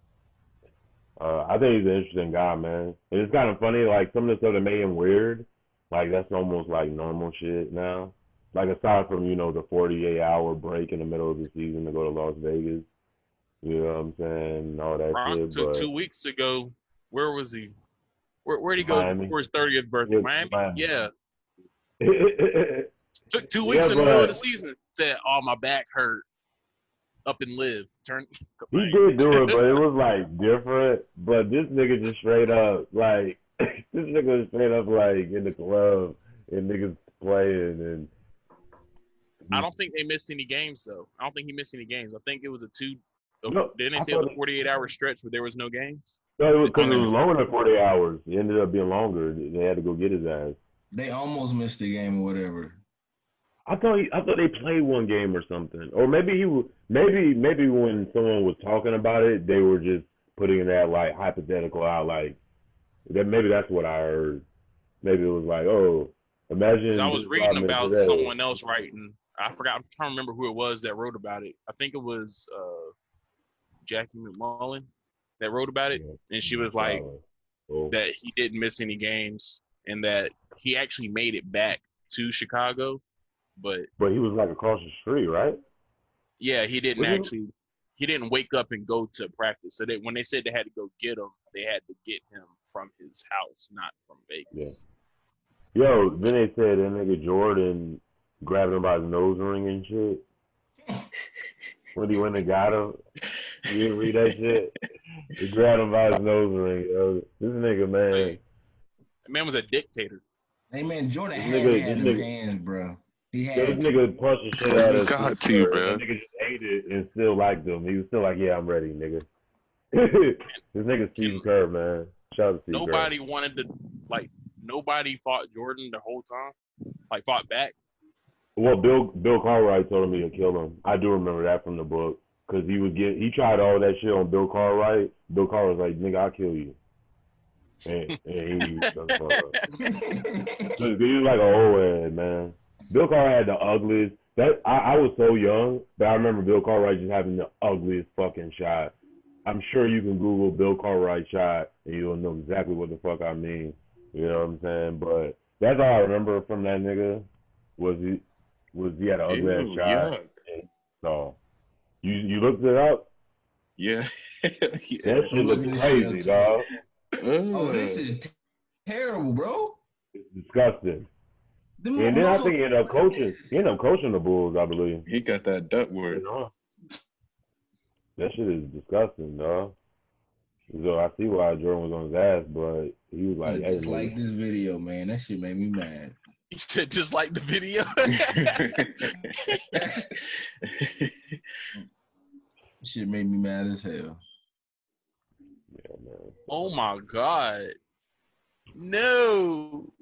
uh, I think he's an interesting guy, man. And it's kind of funny, like some of the stuff that made him weird, like that's almost like normal shit now. Like aside from you know the forty-eight hour break in the middle of the season to go to Las Vegas, you know what I'm saying, and all that Ron shit. took But two weeks ago. Where was he? Where where'd he go Miami. for his thirtieth birthday? Yeah, Miami? Miami. Yeah. he Took two weeks Yeah, in the middle of but- the season. Said, "Oh, my back hurt. Up and live." Turn. did do it, but it was like different. But this nigga just straight up like this nigga was straight up like in the club and niggas playing and I don't think they missed any games though. I don't think he missed any games. I think it was a two. No, didn't I they say it was thought a it- forty-eight hour stretch where there was no games? no, it was because it was longer than forty hours. It ended up being longer. They had to go get his ass. They almost missed the game or whatever. I thought he, I thought they played one game or something, or maybe he w- maybe maybe when someone was talking about it, they were just putting that like hypothetical out, like that. Maybe that's what I heard. Maybe it was like, oh, imagine. 'Cause I was this reading Rodman about today. someone else writing. I forgot. I'm trying to remember who it was that wrote about it. I think it was uh, Jackie McMullen that wrote about it, and she was like Oh. that he didn't miss any games and that he actually made it back to Chicago, but But he was like across the street, right? yeah, he didn't Was he- actually. He didn't wake up and go to practice. So they, when they said they had to go get him, they had to get him from his house, not from Vegas. Yo, then they said that nigga Jordan grabbed him by his nose ring and shit. When he went and got him, you didn't read that shit? He grabbed him by his nose ring. Yo. This nigga, man. The man was a dictator. Hey man, Jordan This had nigga- to have this his nugga- hands, bro. He Yo, had this to. nigga punched the shit out You of got Steve to, Kerr, bruh. and That nigga just ate it and still liked him. He was still like, yeah, I'm ready, nigga. This nigga Steve Kerr, man. Shout out to Steve Nobody Kerr. wanted to like. Nobody fought Jordan the whole time. Like fought back. Well, Bill Bill Cartwright told me to kill him. I do remember that from the book. Because he would get, he tried all that shit on Bill Cartwright. Bill Cartwright was like, nigga, I'll kill you. And, and he was he was like an old head, man. Bill Cartwright had the ugliest, that I, I was so young, but I remember Bill Cartwright just having the ugliest fucking shot. I'm sure you can Google Bill Cartwright shot and you'll know exactly what the fuck I mean. You know what I'm saying? But that's all I remember from that nigga was he was he had an ugly ass Ew, shot. yuck. So you you looked it up? Yeah. That yeah. shit looks looking this crazy, shit dog. Oh, this Ugh. is t- terrible, bro. It's disgusting. Them And then I muscle- think he ended up coaching. He ended up coaching the Bulls, I believe. He got that duck You word. know? That shit is disgusting, dog. So I see why Jordan was on his ass, but he was like, hey, Just man, like this video, man. That shit made me mad. He said just like the video. Shit made me mad as hell. yeah, man. Oh my God. No.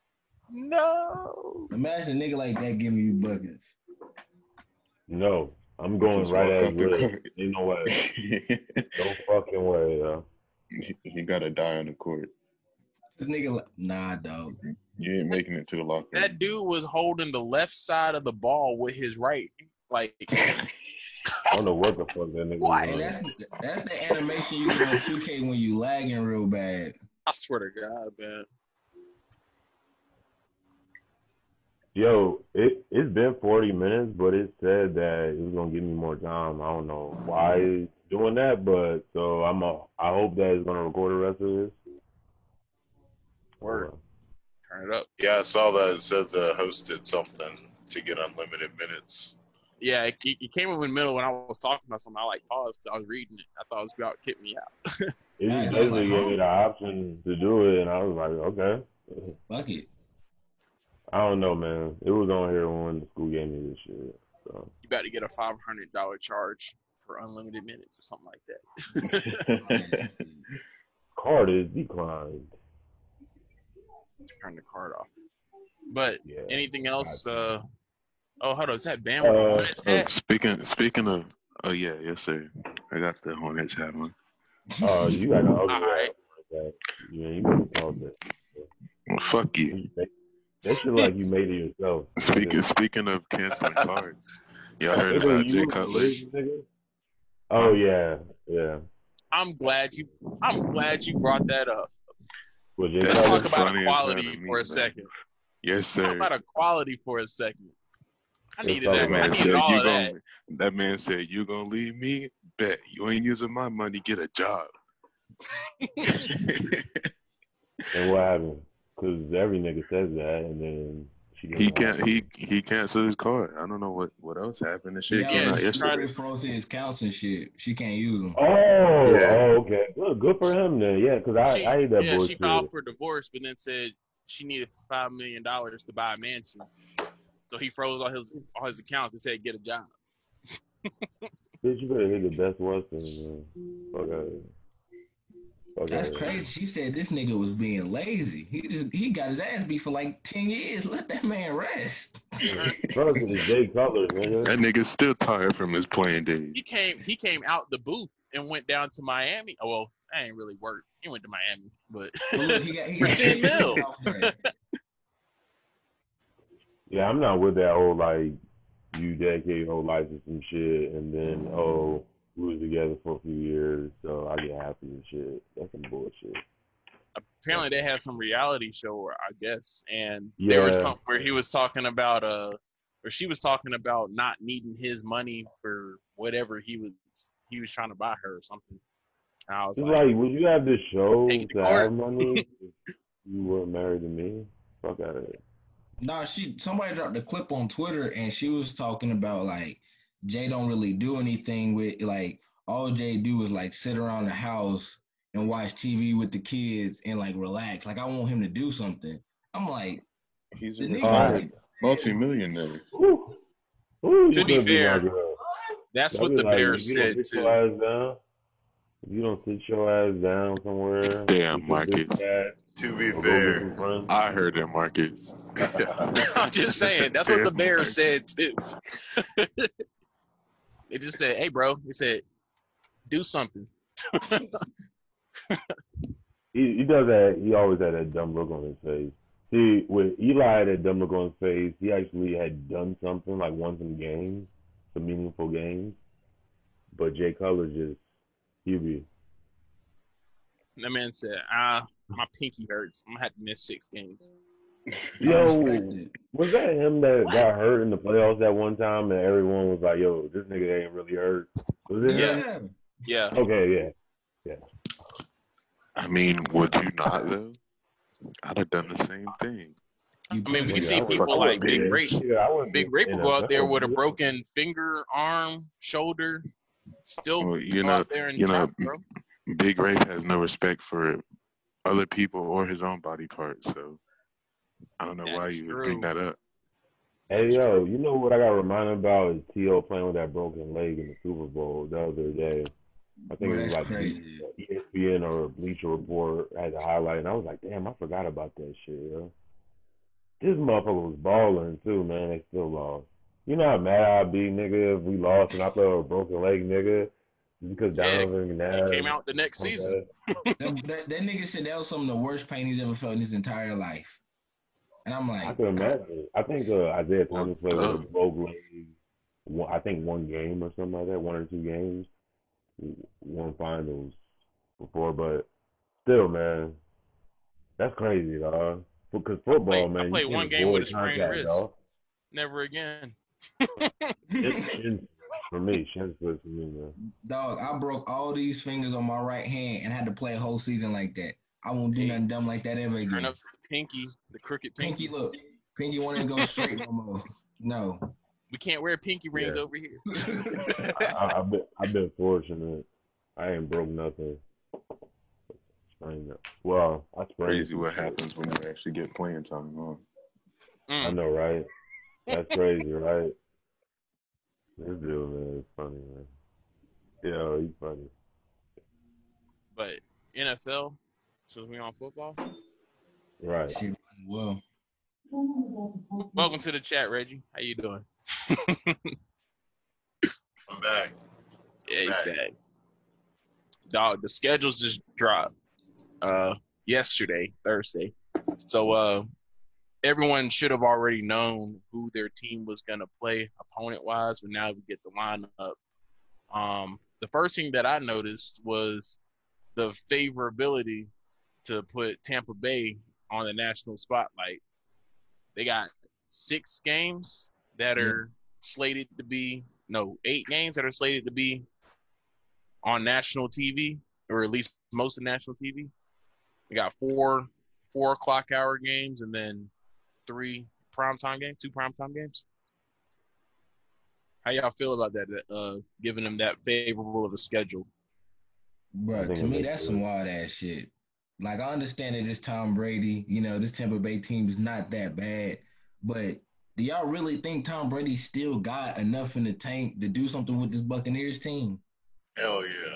No. Imagine a nigga like that giving you buckets. No, I'm going Just right walk at out the Liz. court. Ain't no way. No fucking way, yo. he, he gotta die on the court. This nigga, like, nah, dog. You ain't making it to the locker room. That dude was holding the left side of the ball with his right. Like, I don't know what the fuck that nigga What? And was that's doing. that's the animation you get on two K when you lagging real bad. I swear to God, man. Yo, it, it's been forty minutes, but it said that it was going to give me more time. I don't know why it's doing that, but so I'm a, I hope that it's going to record the rest of this. Word. Turn it up. Yeah, I saw that. It said the host did something to get unlimited minutes. Yeah, it, it came in the middle when I was talking about something. I like paused 'cause I was reading it. I thought it was about to kick me out. It Right, just I was basically like, gave huh? me the option to do it, and I was like, okay. Fuck it. I don't know, man. It was on here when the school gave me this shit. So You about to get a five hundred dollars charge for unlimited minutes or something like that. card is declined. Turn the card off. But Yeah. anything else? Gotcha. Uh, oh, hold on. Is that band with Uh, the Hornets Uh, hat? speaking speaking of, oh yeah, yes sir. I got the Hornets hat on. Oh, you got an ugly Alright. ass like that. Yeah, you better talk that. Well, fuck you. That shit like you made it yourself. Speaking speaking of canceling cards, y'all heard Nigga, about you Jay was Cutler? lazy, nigga? Oh yeah, yeah. I'm glad you. I'm glad you brought that up. Well, Jay That's Let's Cutler- talk about funny as hell equality to me, for a man. second. Yes Talk sir. about equality for a second. I Let's needed talk that. about I it. Man said needed all you of that. gonna. That man said you gonna leave me. Bet you ain't using my money. Get a job. And what happened? Because every nigga says that, and then she he didn't can't. have- He he canceled his card. I don't know what what else happened. The shit Yeah, came Yeah, out she yesterday. already froze his accounts and shit. She can't use them. Oh, Yeah. oh, okay. Good, good for him then. Yeah, because I, She, I hate that yeah, bullshit. she filed for divorce, but then said she needed five million dollars to buy a mansion. So he froze all his all his accounts and said, "Get a job." Bitch, you better hit the best Western, man. Fuck out of here. Fuck That's outta here. crazy. She said this nigga was being lazy. He just he got his ass beat for like ten years. Let that man rest. Bro, to the Jay Cutler, nigga. That nigga's still tired from his playing days. He came he came out the booth and went down to Miami. Oh, well, that ain't really work. He went to Miami, but But look, he got he For got ten mil. off that. Yeah, I'm not with that whole, like, you dedicate your whole life to some shit, and then, oh, we was together for a few years, so I get happy and shit. That's some bullshit. apparently they had some reality show, I guess, and there was Yeah. something where he was talking about uh, or she was talking about not needing his money for whatever he was he was trying to buy her or something. And I was It's like, like, would you have this show Take it to to court. have money if you weren't married to me? Fuck out of here. No, she somebody dropped a clip on Twitter and she was talking about like Jay don't really do anything with like all Jay do is like sit around the house and watch T V with the kids and like relax. Like I want him to do something. I'm like, He's the a nigga Alright. like, multi-millionaire. Woo. Woo, To you be could be fair, my girl. that's I'd what be the like, Bears if you don't said sit your too. ass down, if you don't sit your ass down somewhere, Damn, with your big Marcus. ass, To be or go get fair, some friends. I heard it, Marcus. I'm just saying, that's what the Damn, Bears Marcus. said too. They just said, "Hey, bro," he said, "Do something." He, he does that. He always had that dumb look on his face. See, with Eli that dumb look on his face, he actually had done something like won some games, some meaningful games. But Jay Cutler just he be That man said, "Ah, my pinky hurts. I'm gonna have to miss six games." I yo. respect it. Was that him that What? got hurt in the playoffs that one time and everyone was like, "Yo, this nigga ain't really hurt"? Was it him? Yeah. Yeah. Okay, yeah. I mean, would you not though? I'd have done the same thing. You I mean, we put can Yeah, see I Fuck would. people I like would. Big bitch. Rape. Yeah, I would. Big Rape will N go out F there L. with a broken finger, arm, shoulder, still Well, you go know, out there and you know, chop, bro. Big Ray has no respect for other people or his own body parts. So I don't know why That's you would bring true. that up. Hey That's yo, true. you know what I got reminded about is T O playing with that broken leg in the Super Bowl the other day. I think Bro, it was that's like crazy. E S P N or Bleacher Report had a highlight, and I was like, damn, I forgot about that shit, yo. This motherfucker was balling too, man. They still lost. You know how mad I'd be, nigga, if we lost and I play with a broken leg, nigga, just because Yeah, Donovan he McNabb came out the next punk season. ass. That, that, that nigga said that was some of the worst pain he's ever felt in his entire life. And I'm I like, can imagine. I think uh, Isaiah Well, Thomas played with a duh. broke leg. One, I think one game or something like that, one or two games, one finals before, but still, man, that's crazy, dog. Because I football, played I man, you played can't one game with a avoid sprained contact, wrist. dog. Never again. It's shin for me, shin splints for me, man. dog, I broke all these fingers on my right hand and had to play a whole season like that. I won't do Hey, nothing dumb like that ever turn again. up the pinky, the crooked Pinky, pinky. look. Pinky won't go straight no more. No. We can't wear pinky rings Yeah, over here. I, I, I've been, I've been fortunate. I ain't broke nothing. Sprained it. Well, I sprained Crazy some what shit. happens when you actually get playing time, huh? I Mm. know, right? That's crazy, right? This dude, man, is funny, man. Yeah, he's funny. But N F L, since we on football, Right. Shit, well, welcome to the chat, Reggie. How you doing? I'm back. Yeah, I'm he's back. back. Dog, the schedules just dropped uh yesterday, Thursday. So uh everyone should have already known who their team was gonna play opponent wise, but now we get the lineup. Um the first thing that I noticed was the favorability to put Tampa Bay on the national spotlight. They got six games that yeah. are slated to be no, eight games that are slated to be on national T V, or at least most of national T V. We got four four o'clock hour games and then three primetime games, two primetime games. How y'all feel about that? Uh, giving them that favorable of a schedule. I Bro, think to it me, makes that's some sense. wild ass shit. Like, I understand that this Tom Brady, you know, this Tampa Bay team is not that bad, but do y'all really think Tom Brady still got enough in the tank to do something with this Buccaneers team? Hell yeah.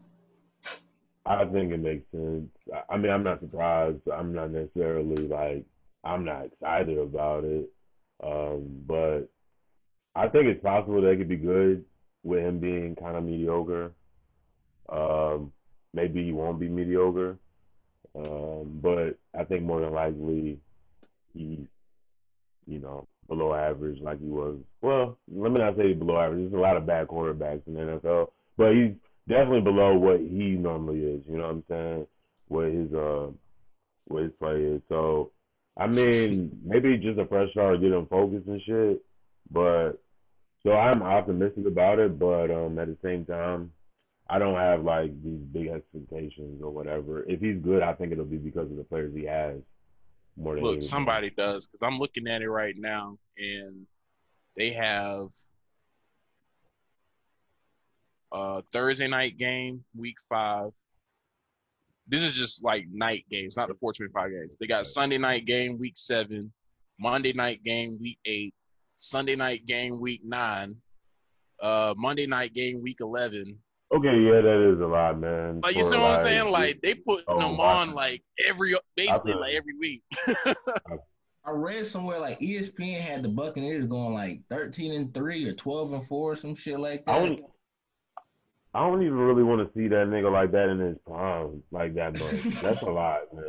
I think it makes sense. I I mean, I'm not surprised. I'm not necessarily like, I'm not excited about it. Um, but I think it's possible they could be good with him being kind of mediocre. Um, maybe he won't be mediocre. Um, but I think more than likely he's, you know, below average like he was. Well, let me not say below average. There's a lot of bad quarterbacks in the N F L, but he's definitely below what he normally is. You know what I'm saying? What his uh, what his play is. So, I mean, maybe just a fresh start to get him focused and shit. But so I'm optimistic about it, but um, at the same time, I don't have like these big expectations or whatever. If he's good, I think it'll be because of the players he has more than Look, anything. somebody does, because I'm looking at it right now, and they have a Thursday night game, week five. This is just like night games, not the four twenty-five games. They got Sunday night game, week seven, Monday night game, week eight, Sunday night game, week nine, uh, Monday night game, week eleven. Okay, yeah, that is a lot, man. Like, you For see what I'm like, saying? Like, they putting oh, them I on could, like every, I basically could, like every week. I, I read somewhere like E S P N had the Buccaneers going like thirteen and three or twelve and four or some shit like I that. don't, I don't even really want to see that nigga like that in his prime, like that much. That's a lot, man.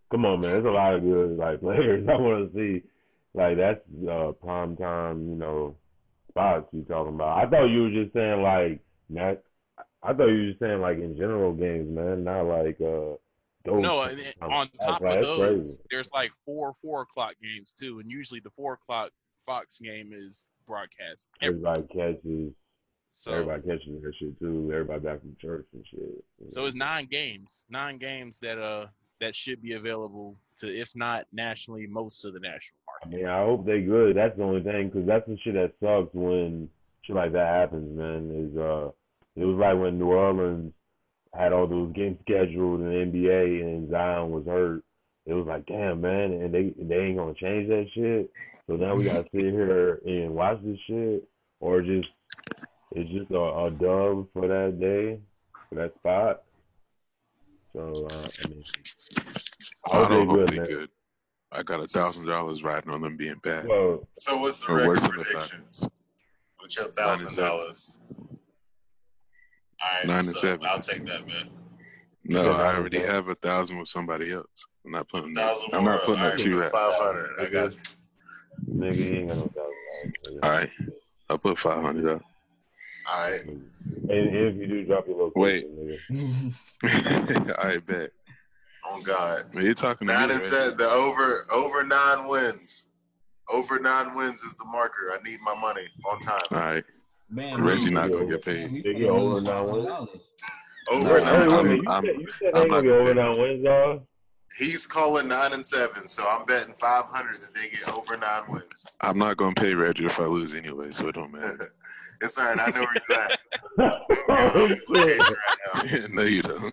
Come on, man. There's a lot of good like players I want to see. Like that's uh, prime time, you know, spots you talking about. I thought you were just saying like not. I thought you were just saying like in general games, man, not like uh those. No, and then on top like, of that's those, crazy. there's like four four o'clock games too, and usually the four o'clock Fox game is broadcast. Every, Everybody catches. so Everybody catches that shit too. Everybody back from church and shit. so it's nine games, nine games that uh that should be available to, if not nationally, most of the national I market. mean, I hope they good. That's the only thing, because that's the shit that sucks when shit like that happens, man. Is uh, it was like when New Orleans had all those games scheduled in the N B A and Zion was hurt. It was like, damn, man, and they they ain't gonna change that shit. So now we gotta sit here and watch this shit, or just it's just a, a dub for that day, for that spot. So uh, I mean, I I hope they don't hope good, they man. good. I got a thousand dollars riding on them being bad. Well, So what's the Or worse record than the prediction Falcons. with your thousand dollars? All right, Nine and so seven. I'll take that, man. No, Yeah, I nine already and seven. have a thousand with somebody else. I'm not putting that. Thousand I'm more. not putting All up right, two racks. five hundred. I got you. Nigga, he ain't got no thousand dollars. All right, I'll put five hundred up. All right. And, and if you do drop your location, nigga. I bet. On God. When you're talking to me, Nine and Reggie, seven. The over over nine wins. Over nine wins is the marker. I need my money on time. all right, Man, Reggie we- not gonna Yeah. get paid. we They finna get over lose nine wins? five hundred dollars. Over No, nine Hey, wait a I'm- minute. wins. You I'm- said, you said I'm they ain't not gonna get gonna over pay. nine wins, dog? He's calling nine and seven, so I'm betting five hundred that they get over nine wins. I'm not gonna pay Reggie if I lose anyway, so it don't matter. It's all right. I know where you at. Oh, shit. Right now. No, you don't.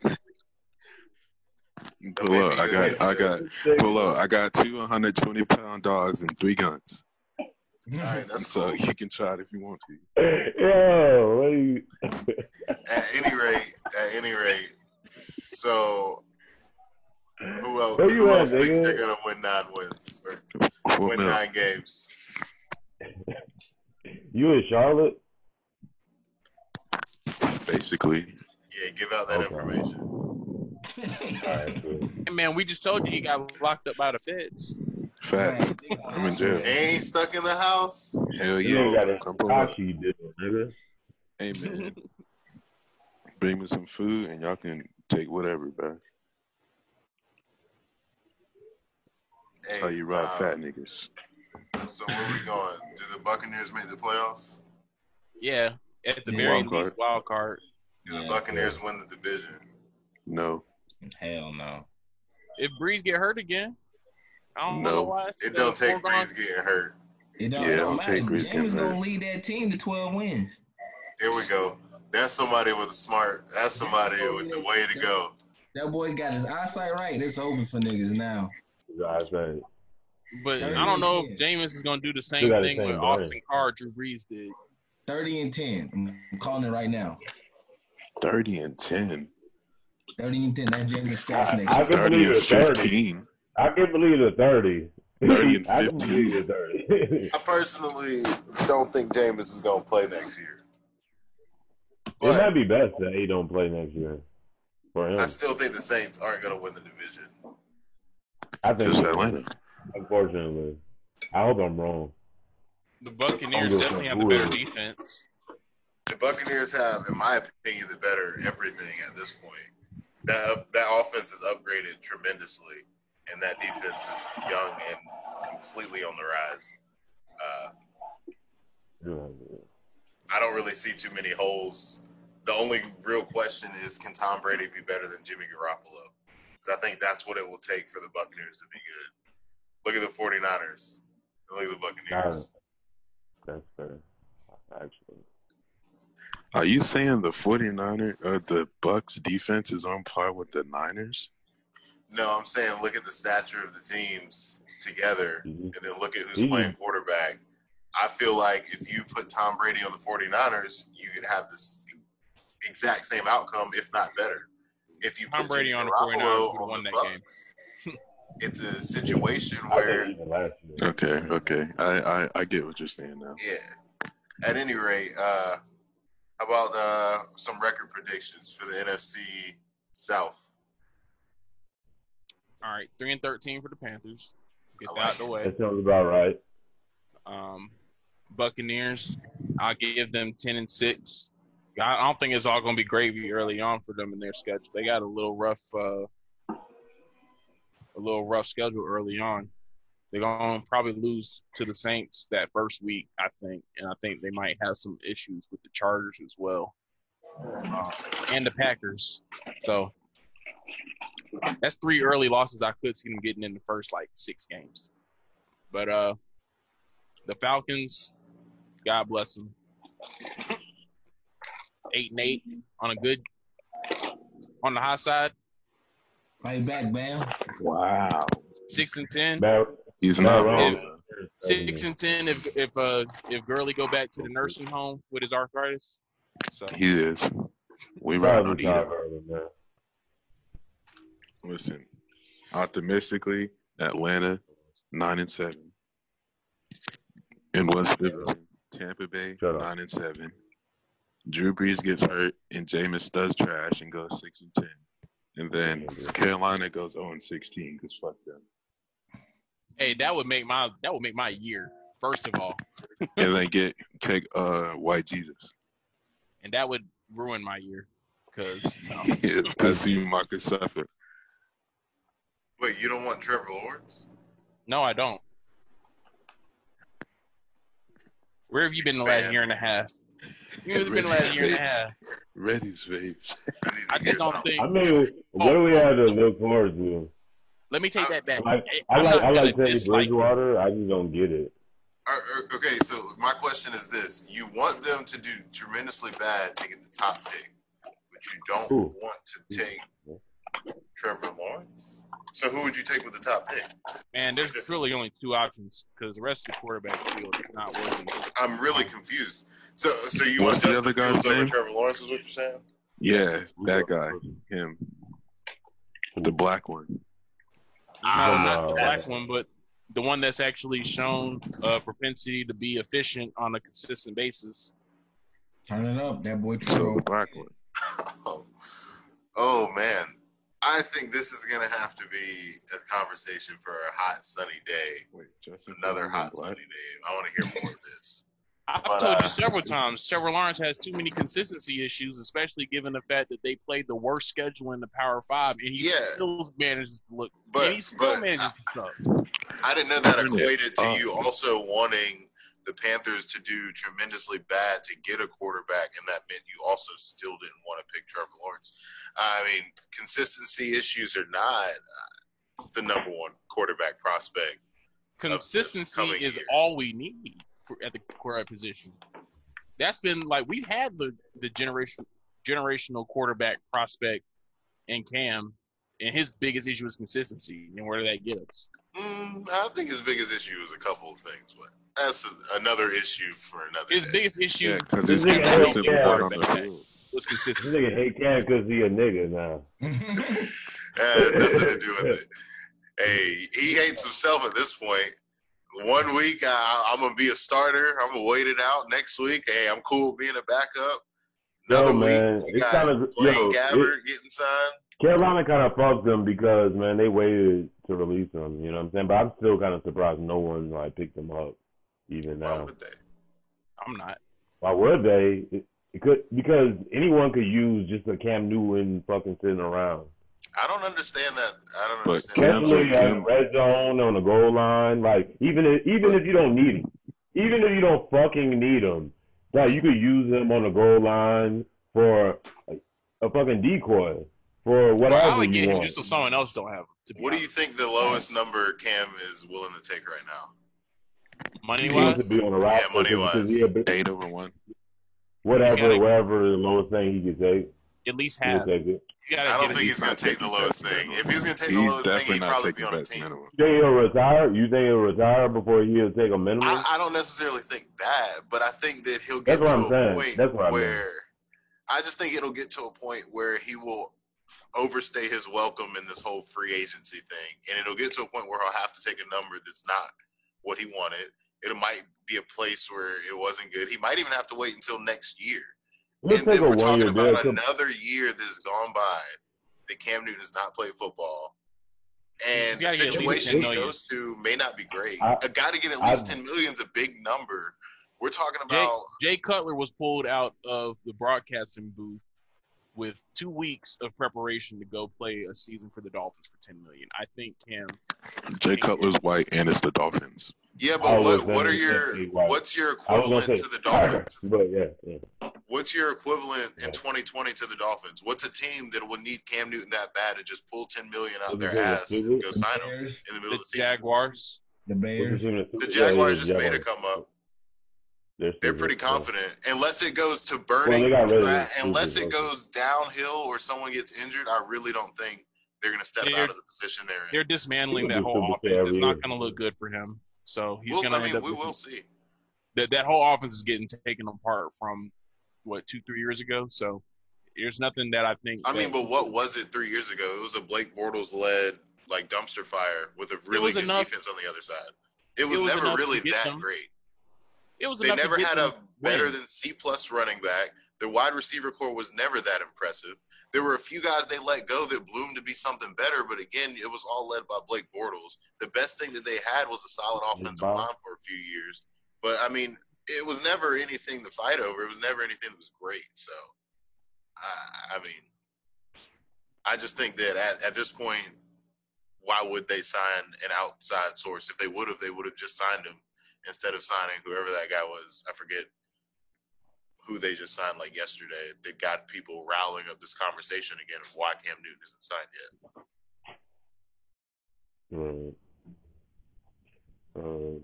Pull maybe up. I you got. get I the- got. Pull up. I got two one hundred twenty pound dogs and three guns. All right, that's So cool. you can try it if you want to. Yo, what are you? At any rate, at any rate, so who else? Where you Who at, else thinks nigga? they're gonna win nine wins or Four win mil. nine games? You in Charlotte? Basically. Yeah, give out that Okay. information. All right, cool. Hey, man, we just told you he got locked up by the feds. Facts. I'm in jail. Ain't stuck in the house. Hell You nigga got yeah. a Come pull up. Kashi deal, nigga. Hey man. Bring me some food and y'all can take whatever, bro. Hey, How you rob um, fat niggas. So where we going? Do the Buccaneers make the playoffs? Yeah, at the Yeah. very Wild least, wild card. Do the Yeah, Buccaneers win the division? No. Hell no. If Breeze get hurt again, I don't No. know why. It's It still don't take foregone- Breeze getting hurt. It don't, Yeah, it it don't don't matter. take Breeze James getting gonna hurt. lead that team to twelve wins. Here we go. That's somebody with a smart. That's somebody with the way to go. That boy got his eyesight right. It's over for niggas now. I say. But thirty I don't know and if ten. Jameis is going to do the same Still got the thing same with brain. Austin Carr, Drew Brees did. thirty and ten. I'm calling it right now. Thirty and ten. thirty and ten. That's James Stats I, next I year. can Thirty believe and the thirty. fifteen. I can believe the thirty. thirty and I can fifteen. believe the thirty. I personally don't think Jameis is going to play next year. It might But be best that he don't play next year for him. I still think the Saints aren't going to win the division. I think Just so, Atlanta. unfortunately. I hope I'm wrong. The Buccaneers I'm definitely have the going better for defense. The Buccaneers have, in my opinion, the better everything at this point. That that offense is upgraded tremendously, and that defense is young and completely on the rise. Uh, Yeah. I don't really see too many holes. The only real question is, can Tom Brady be better than Jimmy Garoppolo? Because I think that's what it will take for the Buccaneers to be good. Look at the 49ers. And look at the Buccaneers. That's fair. Actually. Are you saying the 49er or the Bucks defense is on par with the Niners? No, I'm saying look at the stature of the teams together, Mhm. and then look at who's Mhm. playing quarterback. I feel like if you put Tom Brady on the 49ers, you could have this exact same outcome, if not better. If you Tom put Brady Jimmy on the Garoppolo 49ers would've on won the that game. Bucks, it's a situation I where, think even last year. Okay, okay. I, I, I get what you're saying now. yeah. At any rate, uh, how about uh, some record predictions for the N F C South? All right, three and thirteen for the Panthers. Get I that like out the way. That sounds about right. Um, Buccaneers, I'll give them ten and six. I don't think it's all going to be gravy early on for them in their schedule. They got a little rough, uh, a little rough schedule early on. They're going to probably lose to the Saints that first week, I think, and I think they might have some issues with the Chargers as well, uh, and the Packers. So that's three early losses I could see them getting in the first like six games. But uh, the Falcons, God bless them. Eight and eight on a good, on the high side. Fight back, Bam. Wow. Six and ten. Bad, He's bad not wrong. wrong. Six and ten. If if uh if Gurley go back to the nursing home with his arthritis. So He is. We Bad ride on retire either. early, man. Listen, optimistically, Atlanta nine and seven. In West Division, Tampa Bay Shut up. nine and seven. Drew Brees gets hurt and Jameis does trash and goes six and ten. And then Carolina goes zero and sixteen because fuck them. hey, that would make my that would make my year. First of all, And then get take uh White Jesus. and that would ruin my year because to see Marcus suffer. Wait, you don't want Trevor Lawrence? no, I don't. Where have you been the last Expand. year and a half? Where have you been the last year and a half? Reddy's face. I, need to I hear just don't something. think. I mean, what do we have to look forward to? Let me take that back. Like, I I'm like, not I like gonna Teddy dislike him. Bridgewater. I just don't get it. Uh, uh, Okay, so my question is this: you want them to do tremendously bad to get the top pick, but you don't Who? want to take Trevor Lawrence. So who would you take with the top pick? Man, there's really only two options because the rest of the quarterback field is not working. I'm really confused. So, so you What's the want other Justin guy's Fields over name? Trevor Lawrence? Is what you're saying? Yeah, that guy. Him. The black one. Uh, not the uh, black one, but the one that's actually shown a propensity to be efficient on a consistent basis. Turn it up, that boy So the Trevor. black one. Oh, oh man, I think this is gonna have to be a conversation for a hot sunny day. Wait, Justin Another Fields hot is black? sunny day. I want to hear more of this. I've But, told uh, you several times, Trevor Lawrence has too many consistency issues, especially given the fact that they played the worst schedule in the Power Five, and he Yeah. still manages to look. But- and he still but- manages to suck. I didn't know that Turn it equated to up. you also wanting the Panthers to do tremendously bad to get a quarterback, and that meant you also still didn't want to pick Trevor Lawrence. I mean, consistency issues or not, uh, it's the number one quarterback prospect. Consistency coming is year. all we need for, at the quarterback position. That's been like we've had the the generation generational quarterback prospect in Cam, and his biggest issue is consistency. And where did that get us? Mm, I think his biggest issue is a couple of things, but that's another issue for another His day. biggest issue Yeah, because This he's nigga consistent hate with Cam. what on the Quarterback. field. was This consistency. nigga hate Cam because he a nigga now. Had nothing to do with it. Hey, he hates himself at this point. One week I, I'm gonna be a starter. I'm gonna wait it out. Next week, hey, I'm cool with being a backup. Another Yo, man, week, we it's got kind of Blaine yo. Gabbert It, getting signed. Carolina kind of fucked them because man they waited to release him. You know what I'm saying? But I'm still kind of surprised no one like picked him up even Why now. would they? I'm not. Why would they? It, it could because anyone could use just a Cam Newton fucking sitting around. I don't understand that. I don't But understand. Cam- that. Especially Cam- at red zone on the goal line. Like even if even if you don't need him, even if you don't fucking need him, like you could use him on the goal line for like, a fucking decoy for Well, I whatever would get you him want. just so someone else don't have him. To be What do you honest. think the lowest number Cam is willing to take right now? Money He wants wise? to be on the roster money-wise. because he a bit- Eight over one. whatever, gotta- whatever the lowest thing he could take, At least he'll half. take it. You gotta I get don't at think least he's gonna not take the taking lowest best thing. minimum. If he's gonna take the He's lowest thing, definitely he'd not probably be taking on a best team. minimum. You think he'll retire? You think he'll retire before he'll take a minimum? I, I don't necessarily think that, but I think that he'll get That's to what I'm a saying. point That's what I mean. where I just think it'll get to a point where he will overstay his welcome in this whole free agency thing, and it'll get to a point where he'll have to take a number that's not what he wanted. It might be a place where it wasn't good. He might even have to wait until next year. Let's and take then a we're talking one-year deal. about So- another year that's gone by that Cam Newton has not played football. And the He's gotta get at least situation ten he million. goes to may not be great. I- a guy to get at I- least ten million is a big number. We're talking Jay, about Jay Cutler was pulled out of the broadcasting booth with two weeks of preparation to go play a season for the Dolphins for ten million. I think Cam. Jay Cutler's white, and it's the Dolphins. yeah, I but was what what are gonna your say, wow. what's your I was gonna equivalent say, to the Dolphins? but yeah, yeah. What's your equivalent in twenty twenty to the Dolphins? What's a team that will need Cam Newton that bad to just pull ten million out Was their it the ass and go Steelers? sign him Bears, in the middle The of the season? Jaguars. the What's Bears. the team that- The yeah, yeah, Jaguars just Jaguars. made it come up. They're They're stupid, pretty yeah. confident. Unless it goes to Well, burning, they got rid of tra- it. unless it Okay. goes downhill or someone gets injured, I really don't think they're going to step They're- out of the position they're in. They're dismantling He'll that do whole Super Bowl offense. It's every not year. going to look good for him. So he's Well, going to I end mean, up. we with- will see. That that whole offense is getting taken apart from what two three years ago. So there's nothing that I think. I mean, that- but what was it three years ago? It was a Blake Bortles led like dumpster fire with a really was good enough- defense on the other side. It was, was never enough to really get that them. great. it was They enough to never get had them a better wins. than C plus running back. The wide receiver core was never that impressive. There were a few guys they let go that bloomed to be something better, but again, it was all led by Blake Bortles. The best thing that they had was a solid offensive Bob. line for a few years. But I mean, it was never anything to fight over. It was never anything that was great. So, I, I mean, I just think that at, at this point, why would they sign an outside source? If they would have, they would have just signed him instead of signing whoever that guy was. I forget who they just signed like yesterday. They got people rallying up this conversation again of why Cam Newton isn't signed yet. Right. Uh,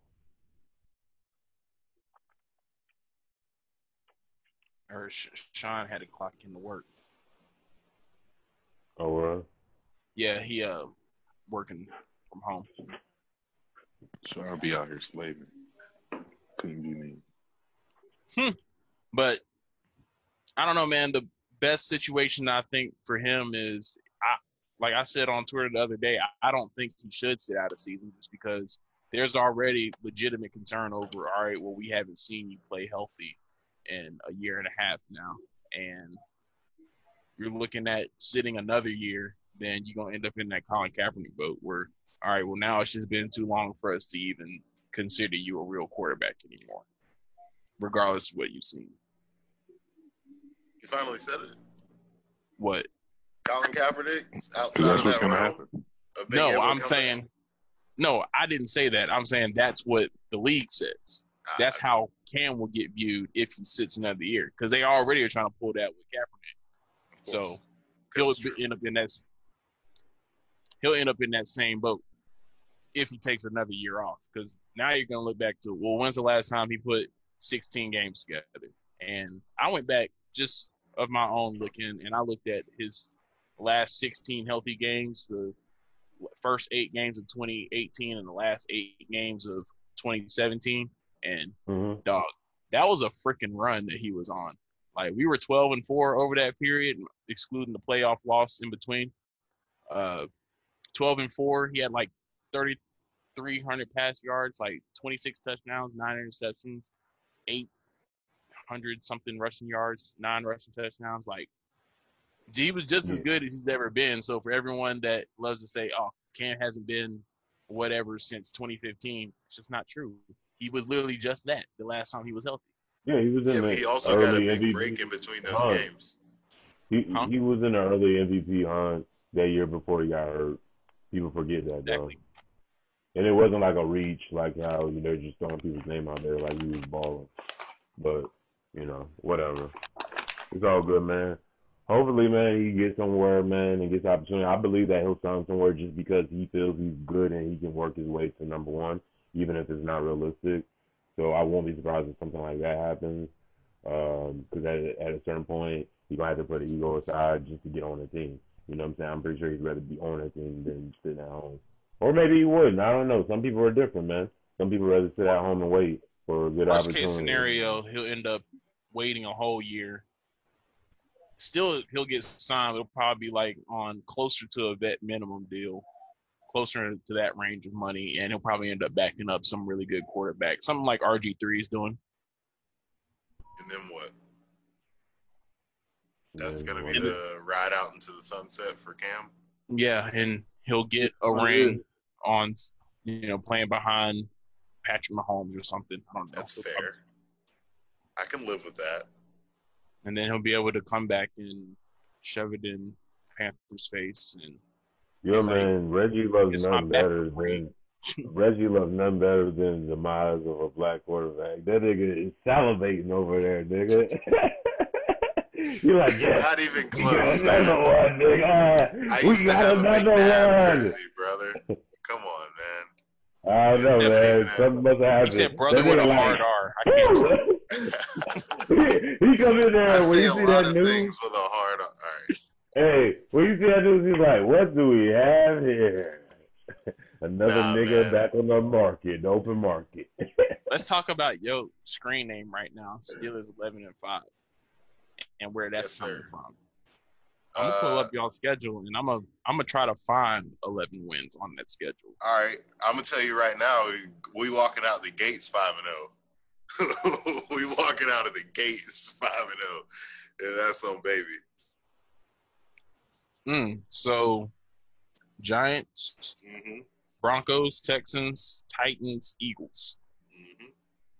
Or Sh- Sean had to clock into work. oh, well. Yeah, he uh working from home. So I'll be out here slaving. Couldn't be me. But I don't know, man. The best situation I think for him is, I like I said on Twitter the other day, I, I don't think he should sit out a season just because there's already legitimate concern over, all right, well, we haven't seen you play healthy in a year and a half now. And you're looking at sitting another year, then you're going to end up in that Colin Kaepernick boat where, all right, well, now it's just been too long for us to even consider you a real quarterback anymore, regardless of what you've seen. You finally said it. What? Colin Kaepernick outside That's of what's that gonna realm. happen. a big No, yellow I'm coming saying, no, I didn't say that. I'm saying that's what the league says. out. That's how Cam will get viewed if he sits another year, because they already are trying to pull that with Kaepernick. Of So course. 'Cause he'll it's true. end up in that. He'll end up in that same boat if he takes another year off. Because now you're gonna look back to, well, when's the last time he put sixteen games together? And I went back just of my own looking, and I looked at his last sixteen healthy games, the first eight games of twenty eighteen, and the last eight games of twenty seventeen. And Mm-hmm. dog, that was a freaking run that he was on. Like, we were twelve and four over that period, excluding the playoff loss in between. Uh, twelve and four, he had like thirty-three hundred pass yards, like twenty-six touchdowns, nine interceptions, eight hundred something rushing yards, nine rushing touchdowns. Like, he was just as good as he's ever been. So for everyone that loves to say, oh, Cam hasn't been whatever since twenty fifteen, it's just not true. He was literally just that the last time he was healthy. Yeah, he was in Yeah, the but he also got a early big M V P break in between those hunt. games. He Huh? he was in the early M V P hunt that year before he got hurt. People forget that, though. Exactly. And it wasn't like a reach, like how you know just throwing people's name out there like he was balling. But you know, whatever. It's all good, man. Hopefully, man, he gets somewhere, man, and gets the opportunity. I believe that he'll sign somewhere just because he feels he's good and he can work his way to number one, even if it's not realistic. So I won't be surprised if something like that happens. Because at, at a certain point, he's going to have to put the ego aside just to get on the team. You know what I'm saying? I'm pretty sure he'd rather be on a team than sitting at home. Or maybe he wouldn't. I don't know. Some people are different, man. Some people rather sit at home and wait for a good Worst opportunity. case scenario, he'll end up waiting a whole year. Still, he'll get signed. It'll probably be like on closer to a vet minimum deal, closer to that range of money, and he'll probably end up backing up some really good quarterback, something like R G three is doing. And then what? That's Yeah, going to be the ride out into the sunset for Cam. Yeah, and he'll get a Oh, ring on, you know, playing behind Patrick Mahomes or something. I don't know. That's fair. I can live with that. And then he'll be able to come back and shove it in Panthers' face. And Yo, He's like, man, Reggie loves "It's my nothing back better for you." than Reggie loves nothing better than the demise of a black quarterback. That nigga is salivating over there, nigga. You're like, yeah, Not even we close, got man. another one, nigga. I We used to got have a another McNabb one. jersey, brother. Come on, man. I don't know, It's man. even a- Something must have happened. He said brother That with a nigga hard like, R. I can't. he, he come in there I when say you a see lot that of news. things with a hard. All right. Hey, when you see that news, he's like, what do we have here? Another Nah, nigga man. back on the market, the open market. Let's talk about your screen name right now. Steelers eleven and five, and where that's Yes, coming sir. from. I'm gonna pull Uh, up y'all's schedule, and I'm gonna I'm gonna try to find eleven wins on that schedule. All right, I'm gonna tell you right now, we, we walking out the gates five and zero. We walking out of the gates five and zero, and that's on baby. Mm, so, Giants, Mhm. Broncos, Texans, Titans, Eagles. Mhm.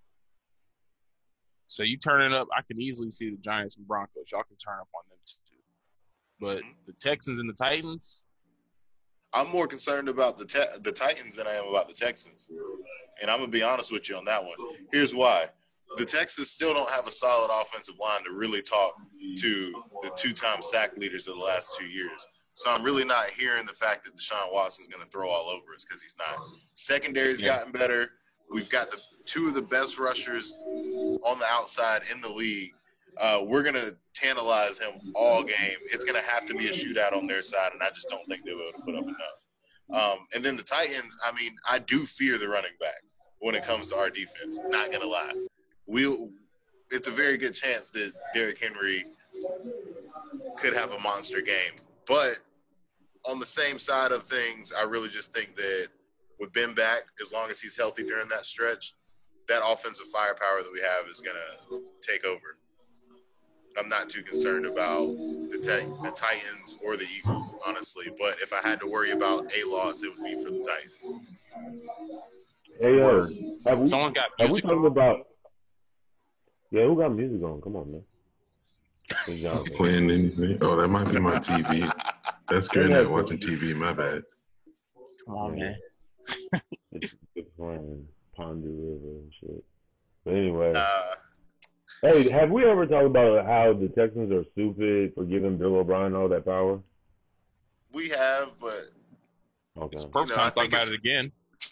So you turn it up. I can easily see the Giants and Broncos. Y'all can turn up on them too. But Mhm. the Texans and the Titans, I'm more concerned about the te- the Titans than I am about the Texans, and I'm gonna be honest with you on that one. Here's why: the Texans still don't have a solid offensive line to really talk to the two-time sack leaders of the last two years. So I'm really not hearing the fact that Deshaun Watson's going to throw all over us because he's not. Secondary's Yeah. gotten better. We've got the two of the best rushers on the outside in the league. Uh, we're going to tantalize him all game. It's going to have to be a shootout on their side, and I just don't think they'll be able to put up enough. Um, and then the Titans, I mean, I do fear the running back when it comes to our defense. Not going to lie. We'll, it's a very good chance that Derrick Henry could have a monster game. But on the same side of things, I really just think that with Ben back, as long as he's healthy during that stretch, that offensive firepower that we have is going to take over. I'm not too concerned about the, te- the Titans or the Eagles, honestly. But if I had to worry about a loss, it would be for the Titans. Hey, uh, have we, someone got have we music talked on. about? Yeah, who got music on? Come on, man. Hey, John, Not playing anything. Oh, that might be my T V. That's good Yeah, at watching T V. My bad. Come on, man. It's it's playing Pondu River and shit. But anyway, Uh, hey, have we ever talked about how the Texans are stupid for giving Bill O'Brien all that power? we have, but Okay. It's the perfect You know, time I to talk think about it's- it again.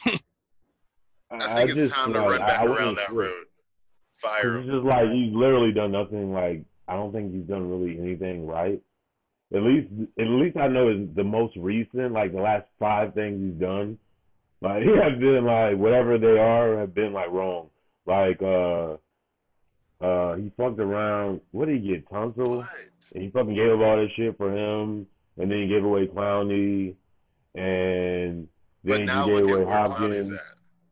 I think it's just, time to like, run back I- I around wouldn't that do it. road. Fire It's him. just like he's literally done nothing. Like I don't think he's done really anything right. At least, at least I know is the most recent. Like the last five things he's done, like he has been like whatever they are have been like wrong. Like uh, uh, he fucked around. What did he get? Tonsil, What? and he fucking gave up all that shit for him, and then he gave away Clowney, and But then now he gave look away at where Clowney's Hopkins. at.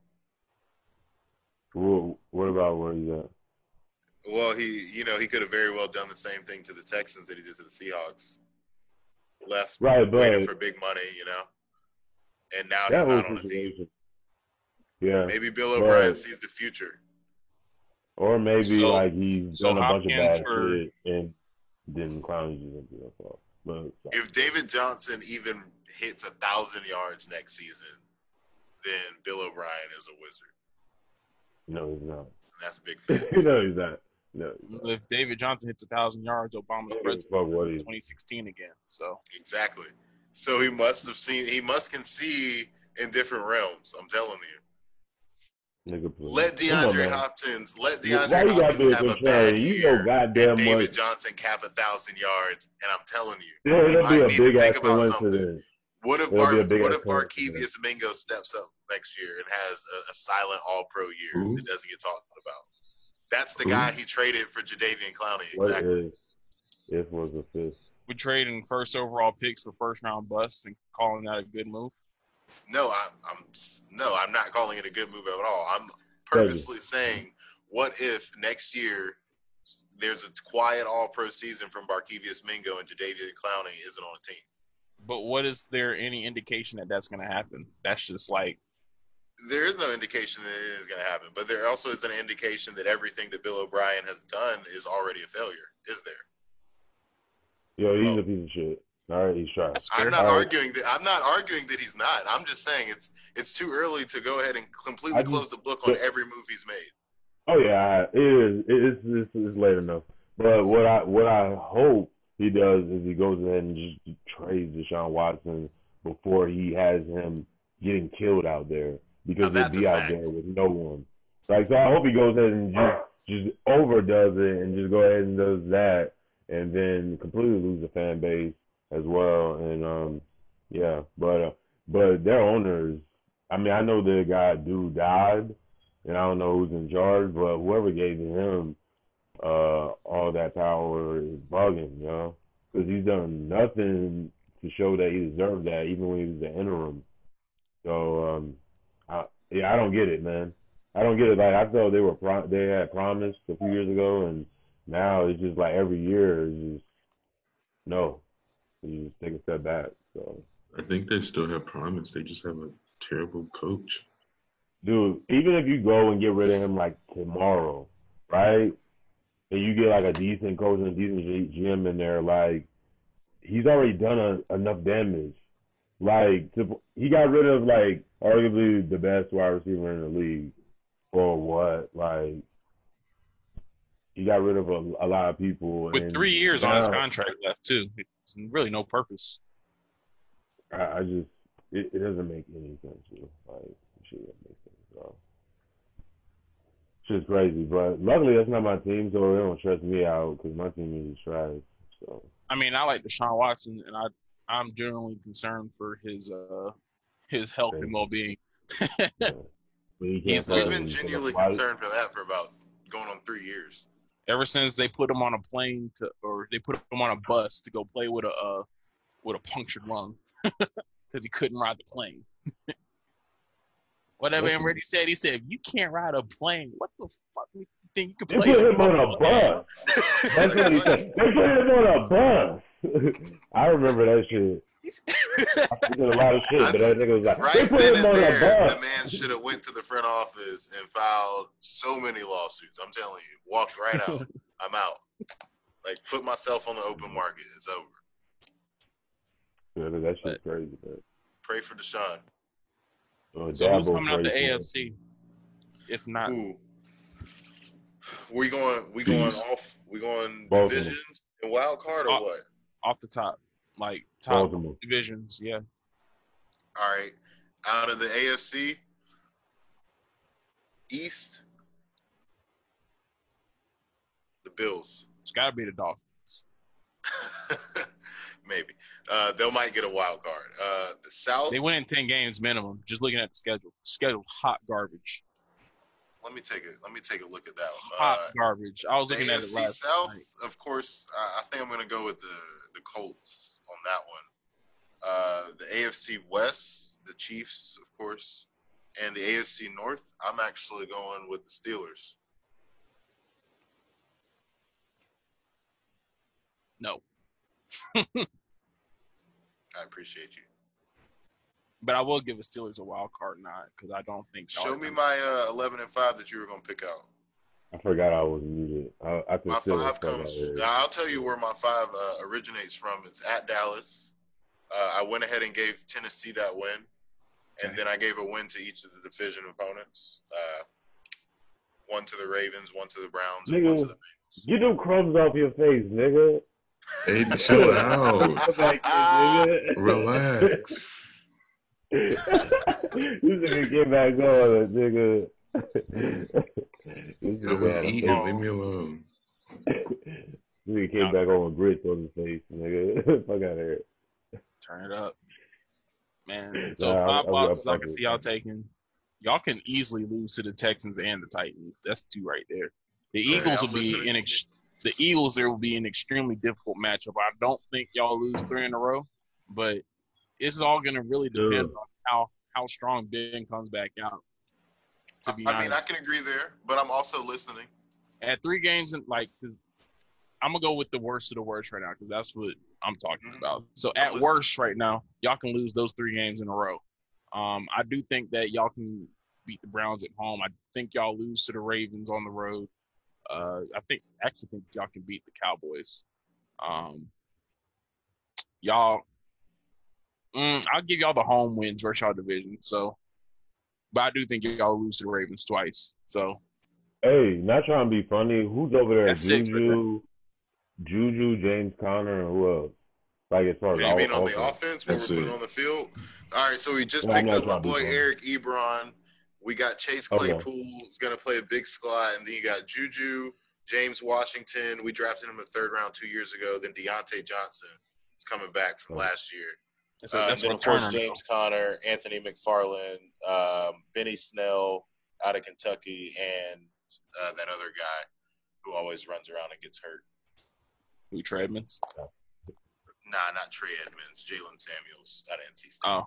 What, what about where he's at? Well, he, you know, he could have very well done the same thing to the Texans that he did to the Seahawks. Left, Right, waited but for big money, you know, and now that he's whole not on a team. situation. Yeah. Maybe Bill But- O'Brien sees the future. Or maybe So- like he's so done a bunch of Hopkins bad for- shit and didn't clown you into that fault. But If David Johnson even hits a thousand yards next season, then Bill O'Brien is a wizard. no, he's not. And that's a big fan. no, he's not. No, he's not. If David Johnson hits a thousand yards, Obama's Fuck president what since he- twenty sixteen again. So Exactly. So he must have seen. He must can see in different realms. I'm telling you. Nigga, please. Let Come on, DeAndre man. Hopkins. Let Why DeAndre you gotta Hopkins be a have a contrarian? bad You year. know goddamn and David much. Johnson cap a thousand yards, and I'm telling you, Yeah, it'll might be a need to big think ass about something. coincidence. what if It'll Bar, be a big what ass if coincidence. Barkevius Mingo steps up next year and has a, a silent All Pro year Who? that doesn't get talked about? That's the Who? guy he traded for Jadeveon Clowney. What Exactly. if if was a fifth? we trading first overall picks for first round busts and calling that a good move. No, I'm, I'm no, I'm not calling it a good move at all. I'm purposely saying, what if next year there's a quiet All Pro season from Barkevius Mingo and Jadeveon Clowney isn't on a team? But what is there any indication that that's going to happen? That's just like There is no indication that it is going to happen, but there also is an indication that everything that Bill O'Brien has done is already a failure. Is there? Yo, he's Oh. a piece of shit. All right, he's trash. that's I'm fair. not All right. arguing that. I'm not arguing that he's not. I'm just saying it's it's too early to go ahead and completely I just- close the book on but- every move he's made. Oh yeah, it is. It's, it's it's late enough. But what I what I hope he does is he goes ahead and just trades Deshaun Watson before he has him getting killed out there, because Now, he'll that's be a out fact. there with no one. Like, so I hope he goes ahead and just just overdoes it and just go ahead and does that, and then completely lose the fan base as well. And um, yeah, but uh, but their owners. I mean, I know the guy dude died, and I don't know who's in charge, but whoever gave him uh all that power is bugging, you know, because he's done nothing to show that he deserved that, even when he was the interim. So um, I, yeah, I don't get it, man. I don't get it. Like, I thought they were pro- they had promised a few years ago, and now it's just like every year is just no, you just take a step back. So, I think they still have promise. They just have a terrible coach. dude, even if you go and get rid of him like tomorrow, right? And you get like a decent coach and a decent G- GM in there, like, he's already done a, enough damage. Like, to, he got rid of like arguably the best wide receiver in the league. For what? Like, he got rid of a, a lot of people. with and three years on his now- contract left too. It's really no purpose. I, I just it, it doesn't make any sense. Dude. Like, it shit doesn't make sense. So, shit's crazy. But luckily, that's not my team, so it don't stress me out because my team is trash. So, I mean, I like Deshaun Watson, and I I'm generally concerned for his uh his health and well being. yeah. But he can't He's, uh, play We've been because genuinely why- concerned for that for about going on three years. Ever since they put him on a plane to, or they put him on a bus to go play with a uh, with a punctured lung because he couldn't ride the plane. Whatever Listen. and Reggie said, he said, "You can't ride a plane. What the fuck do you think you They can play?" put him on a on bus. That's what he said. They put him on a bus. I remember that shit. He did a lot of shit, but that nigga was like, they Right put then him and on a there, bus. the man should have went to the front office and filed so many lawsuits. I'm telling you, walked right out. I'm out. Like, put myself on the open market. It's over. Yeah, that shit's crazy, man. Pray for Deshaun. Uh, So who's Dabo coming out the crazy. A F C? If not, Ooh. We going? We going off? We going Baltimore. divisions and wild card or Off- what? off the top, like top Baltimore. divisions, yeah. All right. Out of the A F C East, the Bills. It's got to be the Dolphins. Maybe. Uh, they might get a wild card. Uh, the South. They win in ten games minimum. Just looking at the schedule, schedule hot garbage, Let me take a let me take a look at that one. hot Uh, garbage. I was the looking at A F it C last South, night. of course. Uh, I think I'm going to go with the the Colts on that one. Uh, the A F C West, the Chiefs, of course, and the A F C North. I'm actually going with the Steelers. No, I appreciate you. but I will give the Steelers a wild card nod because I don't think. Show me my uh, eleven and five that you were going to pick out. I forgot I was muted. I, I My consider five it comes. out here. I'll tell you where my five uh, originates from. It's at Dallas. Uh, I went ahead and gave Tennessee that win, and then I gave a win to each of the division opponents. Uh, one to the Ravens, one to the Browns, and one to the Bengals. Get them crumbs off your face, nigga. Hey, chill out. Come back here, nigga. Relax. This nigga get back on, nigga. This I was nigga had a eating. face- Leave me alone. This nigga came back on with grits on his face, nigga. Fuck out of here. Turn it up, man. So Nah, five I- I- losses I- I can see y'all taking. Y'all can easily lose to the Texans and the Titans. That's two right there. The Yeah, Eagles I'm will be listening. an ex- the Eagles there will be an extremely difficult matchup. I don't think y'all lose three in a row, but it's all going to really depend Yeah. on how how strong Ben comes back out. To be I mean, I honest, can agree there, but I'm also listening. at three games and like, cause I'm gonna go with the worst of the worst right now because that's what I'm talking about. So at worst, right now, y'all can lose those three games in a row. Um, I do think that y'all can beat the Browns at home. I think y'all lose to the Ravens on the road. Uh, I think actually think y'all can beat the Cowboys. Um, y'all, mm, I'll give y'all the home wins versus y'all division. So, but I do think y'all lose to the Ravens twice. So, hey, not trying to be funny. Who's over there? That's six right Juju, Juju, James Conner, and who else? Like as far What as do you mean all on the offense? What That's we're putting it. on the field? All right, so we just Yeah, I'm picked not up my trying to be boy funny. Eric Ebron. We got Chase Okay. Claypool who's going to play a big slot, and then you got Juju, James Washington. We drafted him in the third round two years ago. Then Deontay Johnson is coming back from Oh. last year. that's, a, Uh, and that's then, a of course, returner. James Conner, Anthony McFarland, um, Benny Snell out of Kentucky, and uh, that other guy who always runs around and gets hurt. Who Trey Edmonds? Nah, not Trey Edmonds, Jalen Samuels out of N C State. Oh,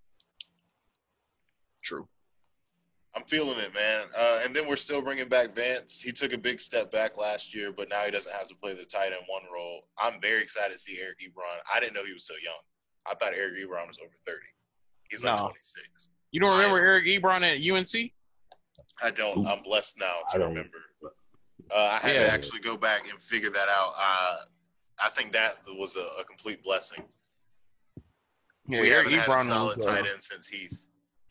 true. I'm feeling it, man. Uh, and then we're still bringing back Vance. He took a big step back last year, but now he doesn't have to play the tight end one role. I'm very excited to see Eric Ebron. I didn't know he was so young. I thought Eric Ebron was over thirty. He's like No. twenty-six. You don't remember I- Eric Ebron at U N C? I don't. I'm blessed now I to don't. remember. Uh, I had Yeah. to actually go back and figure that out. Uh, I think that was a, a complete blessing. Yeah, we Eric haven't had a Ebron solid was. Uh, tight end since Heath.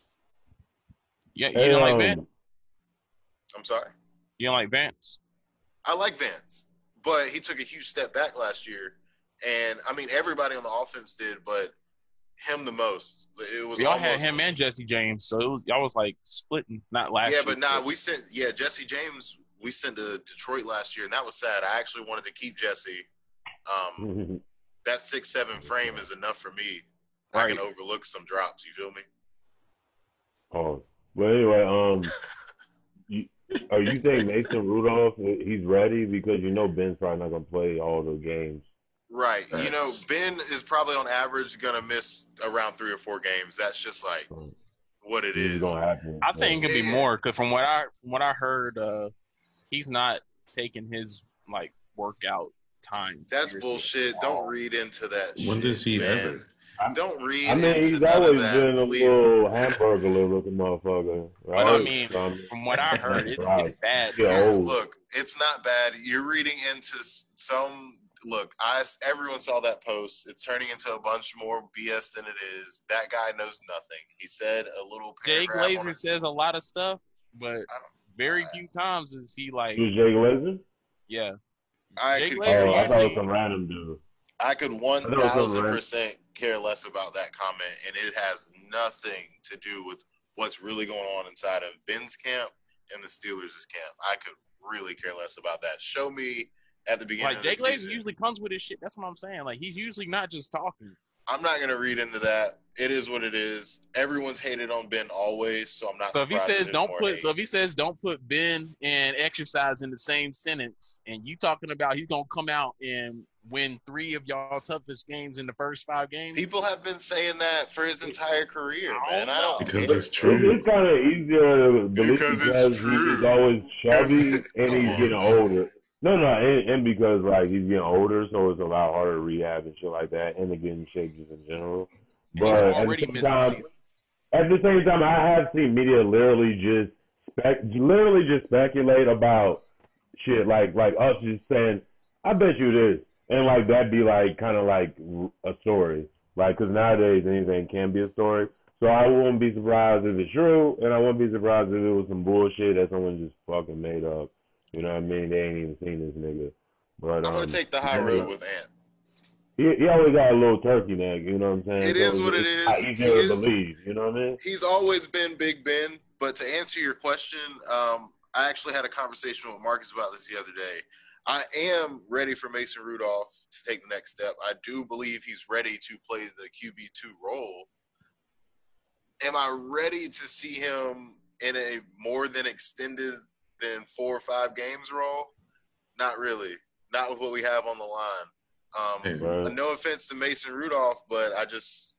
yeah, you Hey, don't like um, Vance? I'm sorry. You don't like Vance? I like Vance, but he took a huge step back last year. And, I mean, everybody on the offense did, but him the most. It was Y'all almost, had him and Jesse James, so it was y'all was like splitting. Not last Yeah, year. but nah, we sent – yeah, Jesse James, we sent to Detroit last year, and that was sad. I actually wanted to keep Jesse. Um, that six seven frame is enough for me. I Right. can overlook some drops. You feel me? Oh, but anyway, um, you, are you saying Mason Rudolph? He's ready because you know Ben's probably not gonna play all the games. Right. You know, Facts. Ben is probably on average going to miss around three or four games. That's just like So what it this is is. gonna happen. I think it could be Yeah. more because from what I from what I heard, uh, he's not taking his like workout time. That's seriously bullshit. at Don't all. read into that When shit, does he man. ever? Don't read I mean, into he's none always of been that, a please. little hamburger looking motherfucker, right? I mean, So, I'm- from what I heard, it's, Right. it's bad. Yeah, You're- old. look, it's not bad. You're reading into s- some. Look, I everyone saw that post. It's turning into a bunch more B S than it is. That guy knows nothing. He said a little Jay paragraph. on Glazer his- says a lot of stuff, but I don't- very few times is he like, Who's Jay Glazer? yeah. I Jay could, Glazer Oh, I thought it was usually- some random dude. I could one I know it's thousand over, right? percent care less about that comment, and it has nothing to do with what's really going on inside of Ben's camp and the Steelers' camp. I could really care less about that. Show me at the beginning Like of Jay the Glazer season. usually comes with his shit. That's what I'm saying. Like he's usually not just talking. I'm not going to read into that. It is what it is. Everyone's hated on Ben always, so I'm not So if he surprised says that don't there's more put, hate. so if he says don't put Ben and exercise in the same sentence, and you talking about he's gonna come out and win three of y'all toughest games in the first five games, People have been saying that for his entire career, I man. don't I don't know. Because care. it's It's, true. it's kind of easier to believe Because it's because true. he's always chubby and Come he's on. getting older. No, no, and, and because like he's getting older, so it's a lot harder to rehab and shit like that, and to get in shape just in general. And he's But at already the same missed the time, season. at the same time, I have seen media literally just spec, literally just speculate about shit like like us just saying, "I bet you this," and like that'd be like kind of like a story, like because nowadays anything can be a story. So I wouldn't be surprised if it's true, and I wouldn't be surprised if it was some bullshit that someone just fucking made up. You know what I mean? They ain't even seen this nigga. But I'm um, going to take the high yeah. road with Ant. He, he always got a little turkey neck, you know what I'm saying? It is what it it's is. not He easier to is- believe, you know what I mean? He's always been Big Ben, but to answer your question, um, I actually had a conversation with Marcus about this the other day. I am ready for Mason Rudolph to take the next step. I do believe he's ready to play the Q B two role. Am I ready to see him in a more than extended than four or five games role? Not really. Not with what we have on the line. Um, Yeah. Right. No offense to Mason Rudolph, but I just,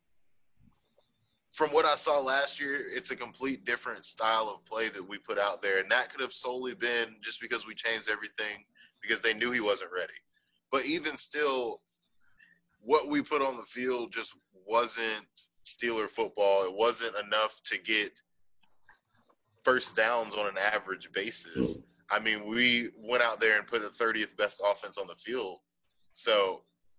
from what I saw last year, it's a complete different style of play that we put out there. And that could have solely been just because we changed everything because they knew he wasn't ready. But even still, what we put on the field just wasn't Steeler football. It wasn't enough to get first downs on an average basis. I mean, we went out there and put the thirtieth best offense on the field. So,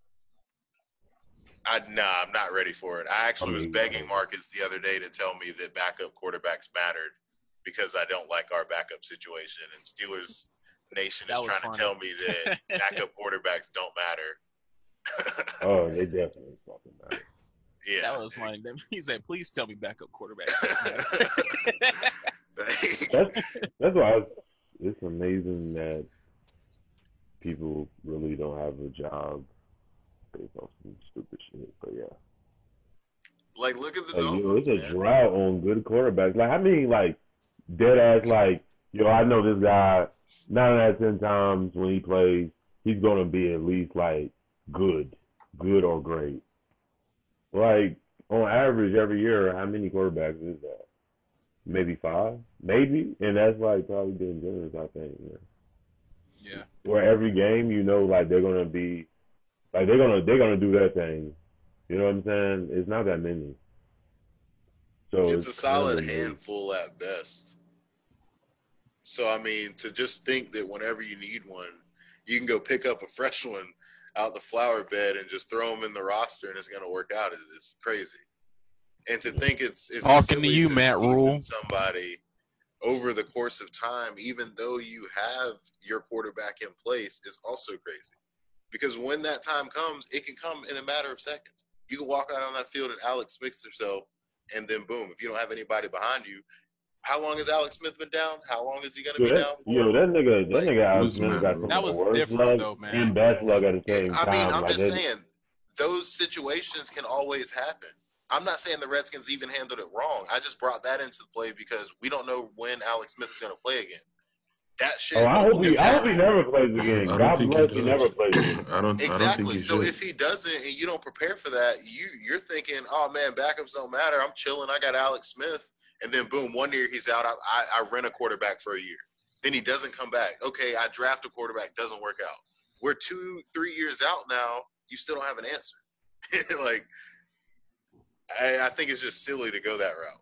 I nah, I'm not ready for it. I actually was begging Marcus the other day to tell me that backup quarterbacks mattered because I don't like our backup situation. And Steelers Nation That is was trying funny. to tell me that backup quarterbacks don't matter. Oh, they definitely fucking matter. Yeah. That was funny. He said, "Please tell me backup quarterback." That's that's why I was, it's amazing that people really don't have a job based off some stupid shit. But yeah, like, look at the like, Dolphins, yo, it's a man. drought on good quarterbacks. Like, I mean, like dead ass. Like, yo, I know this guy. Nine out of ten times when he plays, he's gonna be at least like good, good or great. Like on average, every year, how many quarterbacks is that? Maybe five, maybe, and that's like probably being generous, I think. Yeah. Yeah. Where every game, you know, like they're gonna be, like they're gonna they're gonna do their thing. You know what I'm saying? It's not that many. So It's, it's a solid kind of handful at best. So, I mean, to just think that whenever you need one, you can go pick up a fresh one out the flower bed and just throw them in the roster and it's going to work out is, is crazy. And to think it's, it's Talking to silly you, Matt season Rule. somebody over the course of time, even though you have your quarterback in place, is also crazy. Because when that time comes, it can come in a matter of seconds. You can walk out on that field and Alex Smith yourself, and then boom, if you don't have anybody behind you, how long has Alex Smith been down? How long is he going to yo, be that, down for? yo, that nigga, that Like, nigga Alex who's Smith Matt got Rule? some That of the was worst different, luck though, man. and best luck at the same I time. mean, I'm Like, just that- saying, those situations can always happen. I'm not saying the Redskins even handled it wrong. I just brought that into play because we don't know when Alex Smith is going to play again. That shit. Oh, I hope is he, I hope he happening. never plays again. I don't God think bless he he does. never plays again. I don't. I don't think Exactly. he So should. if he doesn't and you don't prepare for that, you you're thinking, oh man, backups don't matter. I'm chilling. I got Alex Smith, and then boom, one year he's out. I, I, I rent a quarterback for a year. Then he doesn't come back. Okay, I draft a quarterback, doesn't work out. We're two, three years out now. You still don't have an answer. Like, I, I think it's just silly to go that route.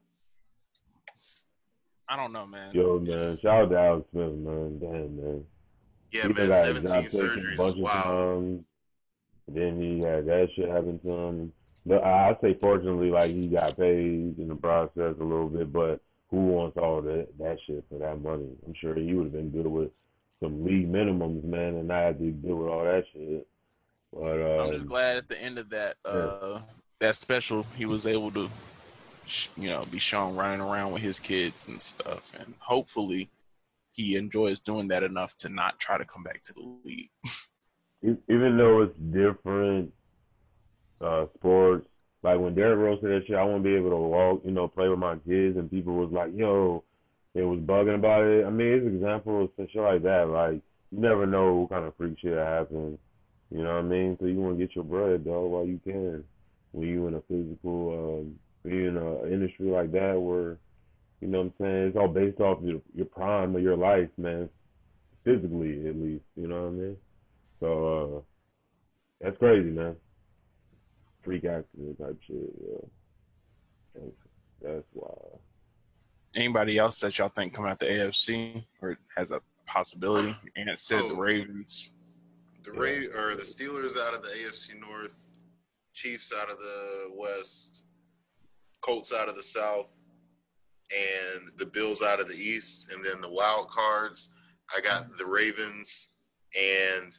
I don't know, man. Yo, man, shout out to Alex Smith, man. Damn, man. Yeah, He man, got his seventeen job taken a surgeries bunch is of wild. times. Then he had that shit happen to him. But I I say, fortunately, like he got paid in the process a little bit. But who wants all that that shit for that money? I'm sure he would have been good with some league minimums, man, and not have to deal with all that shit. But I'm just um, glad at the end of that uh, that special, he was able to, sh- you know, be shown running around with his kids and stuff, and hopefully he enjoys doing that enough to not try to come back to the league. e- even though it's different uh, sports, like when Derrick Rose said that shit, I want to be able to walk, you know, play with my kids, and people was like, yo, it was bugging about it. I mean, it's an example of some shit like that. Like, you never know what kind of freak shit happens. You know what I mean? So you want to get your bread, dog, while you can. When you in a physical, um, when you in an industry like that where, you know what I'm saying, it's all based off your your prime of your life, man. Physically, at least. You know what I mean? So, uh, that's crazy, man. Freak accident type shit, yeah. That's, that's wild. Anybody else that y'all think coming out the A F C or has a possibility? And it said the Oh. Ravens. The Ray or the Steelers out of the A F C North, Chiefs out of the West, Colts out of the South, and the Bills out of the East, and then the wild cards. I got the Ravens, and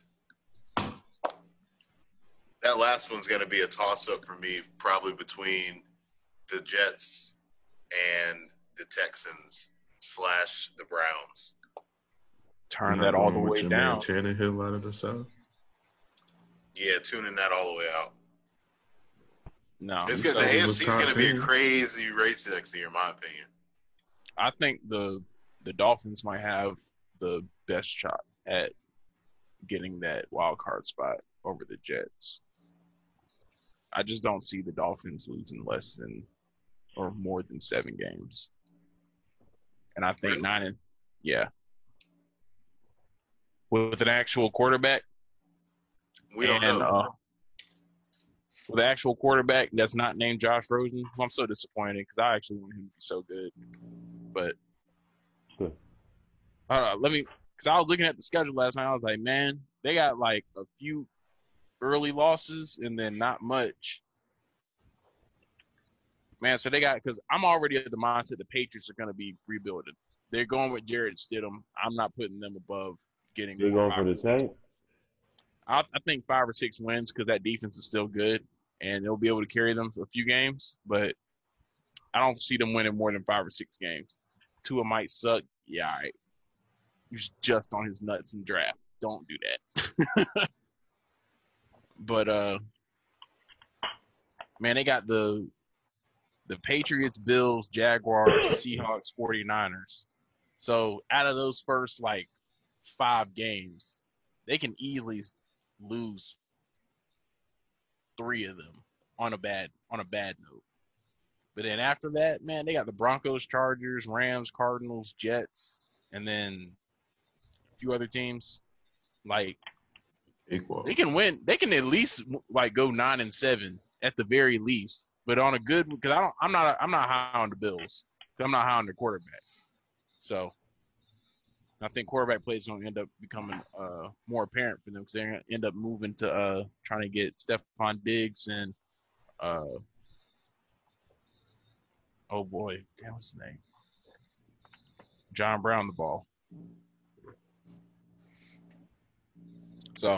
that last one's going to be a toss-up for me, probably between the Jets and the Texans slash the Browns. Turn You're that not all the going with way your down. man Tannehill out of the South. Yeah, tuning that all the way out. No, It's so good. The A F was C is going to be a top ten. crazy race next year, in my opinion. I think the the Dolphins might have the best shot at getting that wild card spot over the Jets. I just don't see the Dolphins losing less than or more than seven games. And I think Really? nine and yeah. With an actual quarterback We don't and know. uh with an actual quarterback that's not named Josh Rosen. Well, I'm so disappointed because I actually want him to be so good. But Sure. uh, let me, because I was looking at the schedule last night. I was like, man, they got like a few early losses and then not much. Man, so they got, because I'm already at the mindset the Patriots are going to be rebuilding. They're going with Jared Stidham. I'm not putting them above getting You're more going for the five or six. tank? I, I think five or six wins because that defense is still good and they'll be able to carry them for a few games. But I don't see them winning more than five or six games. Tua might suck. Yeah, all right. He's just on his nuts in draft. Don't do that. But uh, man, they got the the Patriots, Bills, Jaguars, Seahawks, forty-niners. So out of those first like five games, they can easily lose three of them on a bad on a bad note. But then after that, man, they got the Broncos, Chargers, Rams, Cardinals, Jets, and then a few other teams. Like Equal. they can win. They can at least like go nine and seven at the very least. But on a good, because I don't, I'm not, I'm not high on the Bills. I'm not high on their quarterback. So I think quarterback play is going to end up becoming uh, more apparent for them because they're going to end up moving to uh, trying to get Stephon Diggs and uh, oh boy, damn, what's his name? John Brown the ball. So,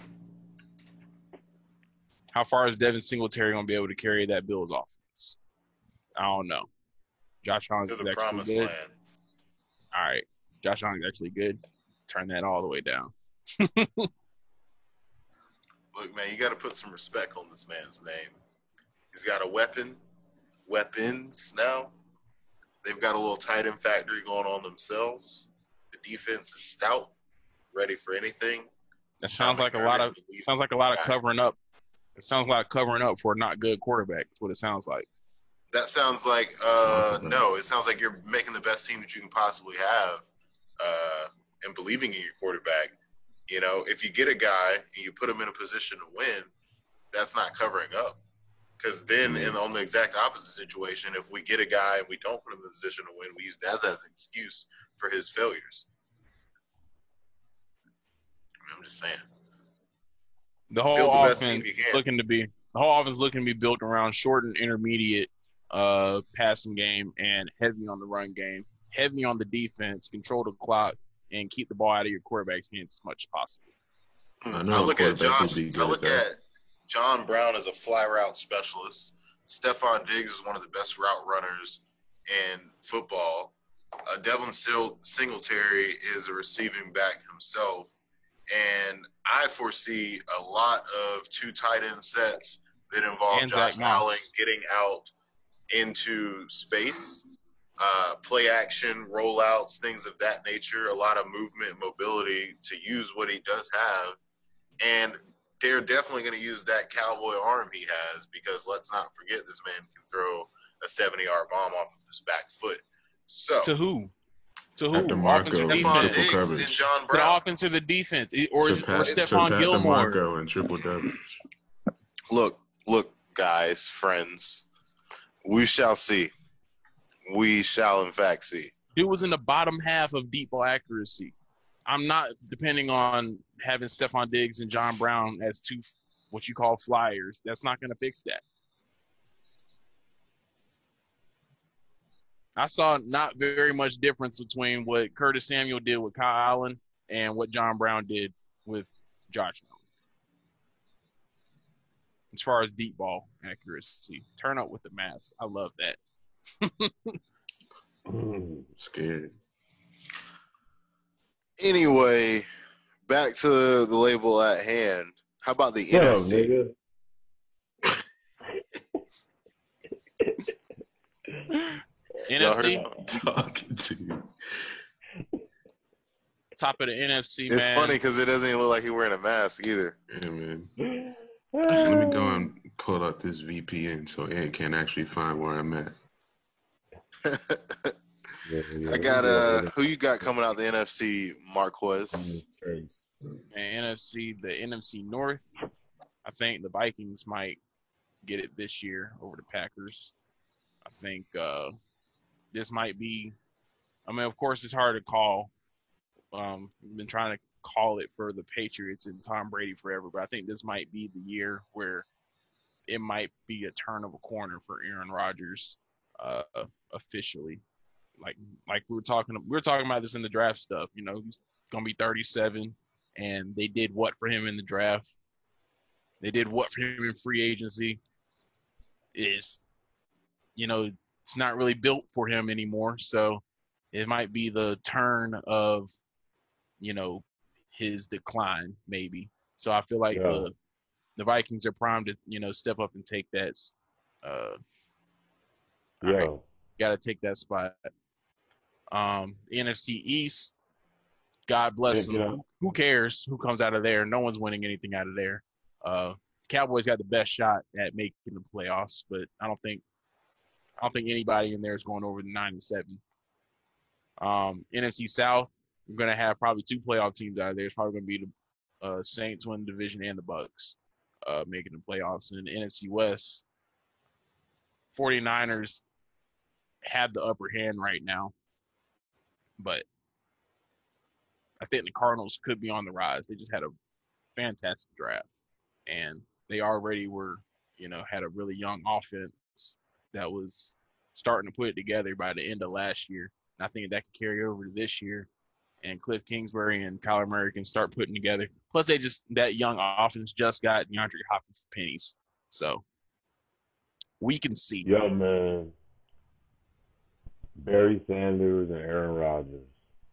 how far is Devin Singletary going to be able to carry that Bills offense? I don't know. Josh Allen To is the actually promised good. land. All right. Josh Allen is actually good. Turn that all the way down. Look, man, you got to put some respect on this man's name. He's got a weapon, weapons now. They've got a little tight end factory going on themselves. The defense is stout, ready for anything. That sounds like a lot of sounds like a lot of covering up. It sounds like covering up for a not good quarterback. That's what it sounds like. That sounds like uh, no. It sounds like you're making the best team that you can possibly have, uh, and believing in your quarterback. You know, if you get a guy and you put him in a position to win, that's not covering up. Because then, in on the exact opposite situation, if we get a guy and we don't put him in a position to win, we use that as an excuse for his failures. I mean, I'm just saying. The whole Build the best team offense you is can. looking to be the whole offense is looking to be built around short and intermediate uh, passing game and heavy on the run game, heavy on the defense, control the clock, and keep the ball out of your quarterback's hands as much as possible. I I, know look a at quarterback Josh. could be good I look at that. at John Brown as a fly route specialist. Stephon Diggs is one of the best route runners in football. Uh, Devin Sil- Singletary is a receiving back himself. And I foresee a lot of two tight end sets that involve And Josh Zach Moss. Allen getting out into space, uh, play action, rollouts, things of that nature, a lot of movement and mobility to use what he does have. And they're definitely going to use that cowboy arm he has because let's not forget this man can throw a seventy-yard bomb off of his back foot. So, To who? To who? After Marco, Offense or Stephon Stephon defense? triple Diggs and coverage. John To the Brown. offense or the defense? Or, or To Pat, to Stephon Pat Gilmore? DeMarco and triple coverage. Look, look, guys, friends, we shall see. We shall, in fact, see. Dude was in the bottom half of deep ball accuracy. I'm not depending on having Stephon Diggs and John Brown as two what you call flyers. That's not going to fix that. I saw not very much difference between what Curtis Samuel did with Kyle Allen and what John Brown did with Josh Allen. As far as deep ball accuracy, turn up with the mask. I love that. Scared. Anyway, back to the label at hand. How about the Shut N up, F C? nigga. N F C, Y'all heard- Talking to you. top of the N F C, It's man. funny because it doesn't even look like he's wearing a mask either. Yeah, man. Let me go and pull up this V P N so Ed can actually find where I'm at. Yeah, yeah. I got uh, who you got coming out the N F C, Marquez? And N F C, the N F C North, I think the Vikings might get it this year over the Packers. I think uh, this might be. I mean, of course, it's hard to call. Um, we've been trying to call it for the Patriots and Tom Brady forever, but I think this might be the year where it might be a turn of a corner for Aaron Rodgers uh, officially. Like like we were talking we were talking about this in the draft stuff. You know, he's gonna be thirty-seven, and they did what for him in the draft? They did what for him in free agency? Is you know, it's not really built for him anymore. So it might be the turn of, you know, his decline maybe. So I feel like Yeah. the the Vikings are primed to, you know, step up and take that. Uh, all Yeah. right, got to take that spot. Um, N F C East, God bless Yeah, them. yeah. Who, who cares who comes out of there? No one's winning anything out of there. Uh, Cowboys got the best shot at making the playoffs, but I don't think I don't think anybody in there is going over the nine and seven. Um, N F C South, we're gonna have probably two playoff teams out of there. It's probably gonna be the uh, Saints win the division and the Bucks uh, making the playoffs. And the N F C West, 49ers have the upper hand right now, but I think the Cardinals could be on the rise. They just had a fantastic draft, and they already were, you know, had a really young offense that was starting to put it together by the end of last year. And I think that could carry over to this year. And Cliff Kingsbury and Kyler Murray can start putting together. Plus, they just that young offense just got DeAndre Hopkins pennies, so we can see. Yo, man. Barry Sanders and Aaron Rodgers.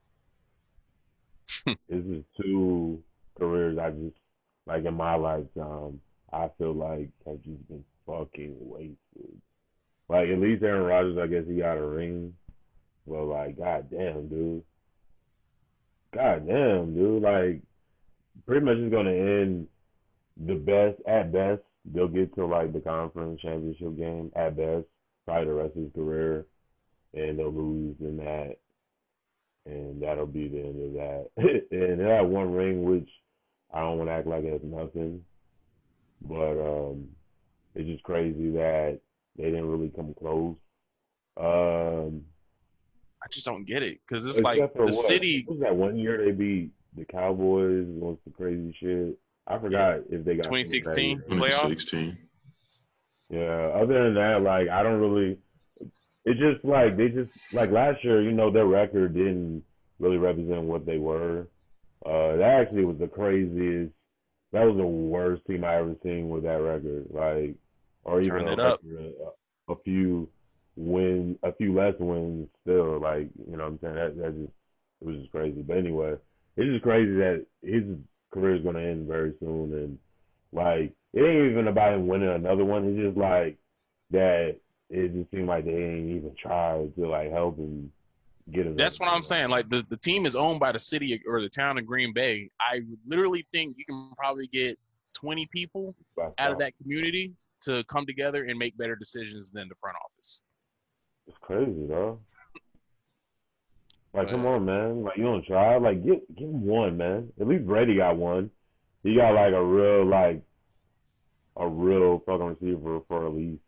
This is two careers I just, like in my lifetime, I feel like have just been fucking wasted. Like, at least Aaron Rodgers, I guess he got a ring. But, like, goddamn, dude. Goddamn, dude. Like, pretty much it's going to end the best, at best. They'll get to, like, the conference championship game, at best, probably the rest of his career. And they'll lose in that. And that'll be the end of that. And they had one ring, which I don't want to act like it's nothing. But um, it's just crazy that they didn't really come close. Um, I just don't get it because it's like except for the what? city. What was that one year they beat the Cowboys? Was the crazy shit? I forgot if they got twenty sixteen playoff. twenty sixteen. Yeah. Other than that, like I don't really. It's just like they just like last year. You know, their record didn't really represent what they were. Uh, that actually was the craziest. That was the worst team I ever seen with that record. Like, or even Turn a, it up. a, a few win, a few less wins still. Like, you know what I'm saying? That that just it was just crazy. But anyway, it's just crazy that his career is gonna end very soon. And like, it ain't even about him winning another one. It's just like that. It just seemed like they ain't even tried to like help him get him. That's what I'm saying. Like the, the team is owned by the city or the town of Green Bay. I literally think you can probably get twenty people out of that community to come together and make better decisions than the front office. It's crazy, though. Like, But- come on, man. Like, you don't try. Like, get give him one, man. At least Brady got one. He got like a real like a real fucking receiver for at least.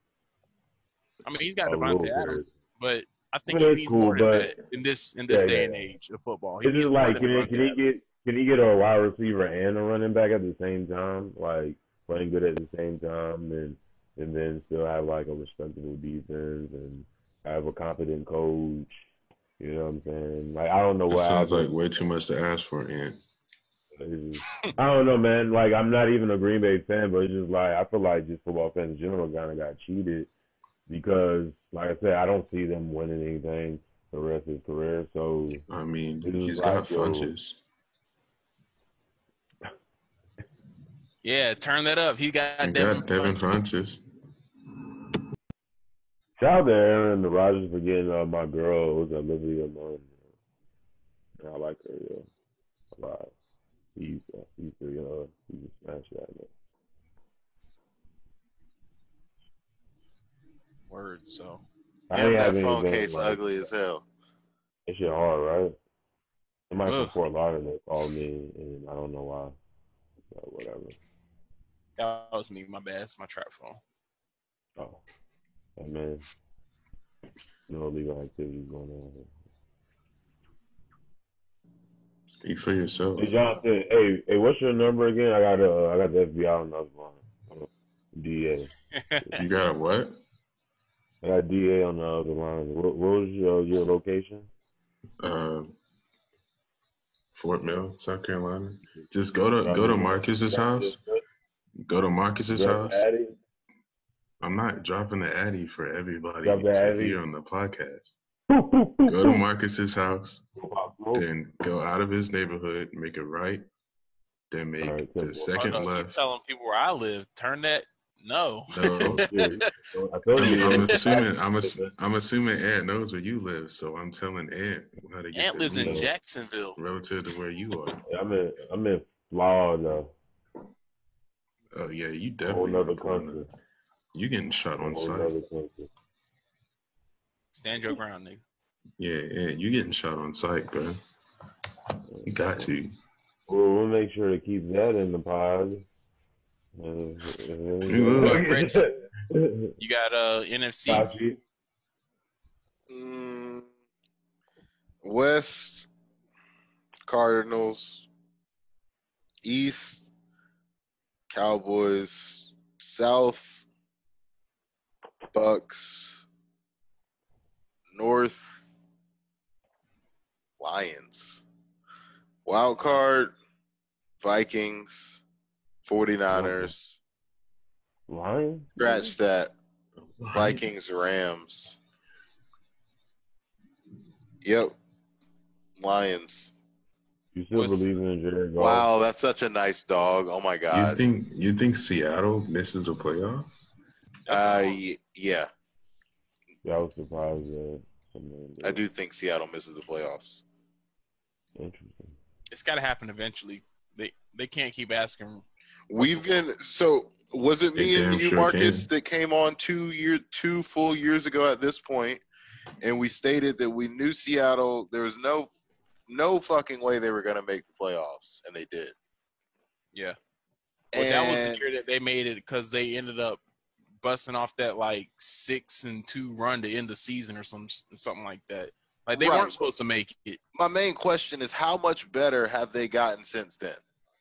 I mean, he's got A little Devontae bit. Adams, but I think I mean, he that's needs cool, more than but- that in this in this Yeah, day yeah. and age of football. He It's needs just more like, than can he, Devontae can he Adams. get can he get a wide receiver and a running back at the same time? Like playing good at the same time, and and then still have like a respectable defense and have a competent coach. You know what I'm saying? Like I don't know That what sounds like happened. way too much to ask for, Ant. It's just- I don't know, man. Like I'm not even a Green Bay fan, but it's just like I feel like just football fans in general kind of got cheated because, like I said, I don't see them winning anything the rest of his career. So I mean, It is he's like, got yo, Funches. Yeah, turn that up. He got He Devin. got Devin Funches. shout out to Aaron and the Rodgers for getting uh, my girl, who's Olivia Munn. I like her, yeah, a lot. He used to, he used to, uh, he used to smash that. Man. Words. So I Yeah, ain't that have phone anything, case like, ugly as hell. That shit hard, right? Somebody from Ugh. Fort Lauderdale called me, and I don't know why. So whatever. that was me. My bad. It's my trap phone. Hey, man, no illegal activities going on here. Speak for yourself. Hey, Jonathan, hey, hey, what's your number again? I got uh, I got the F B I on the other line. D A. You got a what? I got D A on the other line. What, what was your your location? Uh, Fort Mill, South Carolina. Just go to go to Marcus's house. Go to Marcus's Drop house. the Addy. I'm not dropping the Addy for everybody Drop the to Addy. hear on the podcast. Go to Marcus's house, Oh, then go out of his neighborhood, make a right, then make All right, the good. second Oh, no, you left. telling people where I live, turn that. No. No, yeah. I told I'm, you. I'm assuming I'm, ass- I'm assuming Ant knows where you live, so I'm telling Ant how to get Ant to lives in Newell Jacksonville. relative to where you are. I'm in I'm in Florida. Oh yeah, you A whole definitely nother not pulling country. up. You getting shot A on whole sight. nother country. Stand your ground, nigga. Yeah, Ant, you getting shot on sight, bro. You got to. Well, we'll make sure to keep that in the pod. Uh, will. Uh, Reggie, you got uh N F C. Kashi. Mm, West Cardinals, East Cowboys, South Bucks, North Lions, Wild Card Vikings, 49ers. Lion? Scratch that. Vikings, Rams. Yep. Lions. You still What's- believe in Jared Goff? Wow, that's such a nice dog. Oh my You god. think you think Seattle misses a playoff? Uh, y- yeah, Yeah, I was surprised that something I do think Seattle misses the playoffs. Interesting. It's got to happen eventually. They they can't keep asking. We've been so. Was it me They and damn you, sure Marcus, can. that came on two year, two full years ago at this point, and we stated that we knew Seattle. There was no, no fucking way they were going to make the playoffs, and they did. Yeah. Well, that was the And- year that they made it because they ended up busting off that like six and two run to end the season or some something like that. Like they Right. weren't supposed to make it. My main question is, how much better have they gotten since then?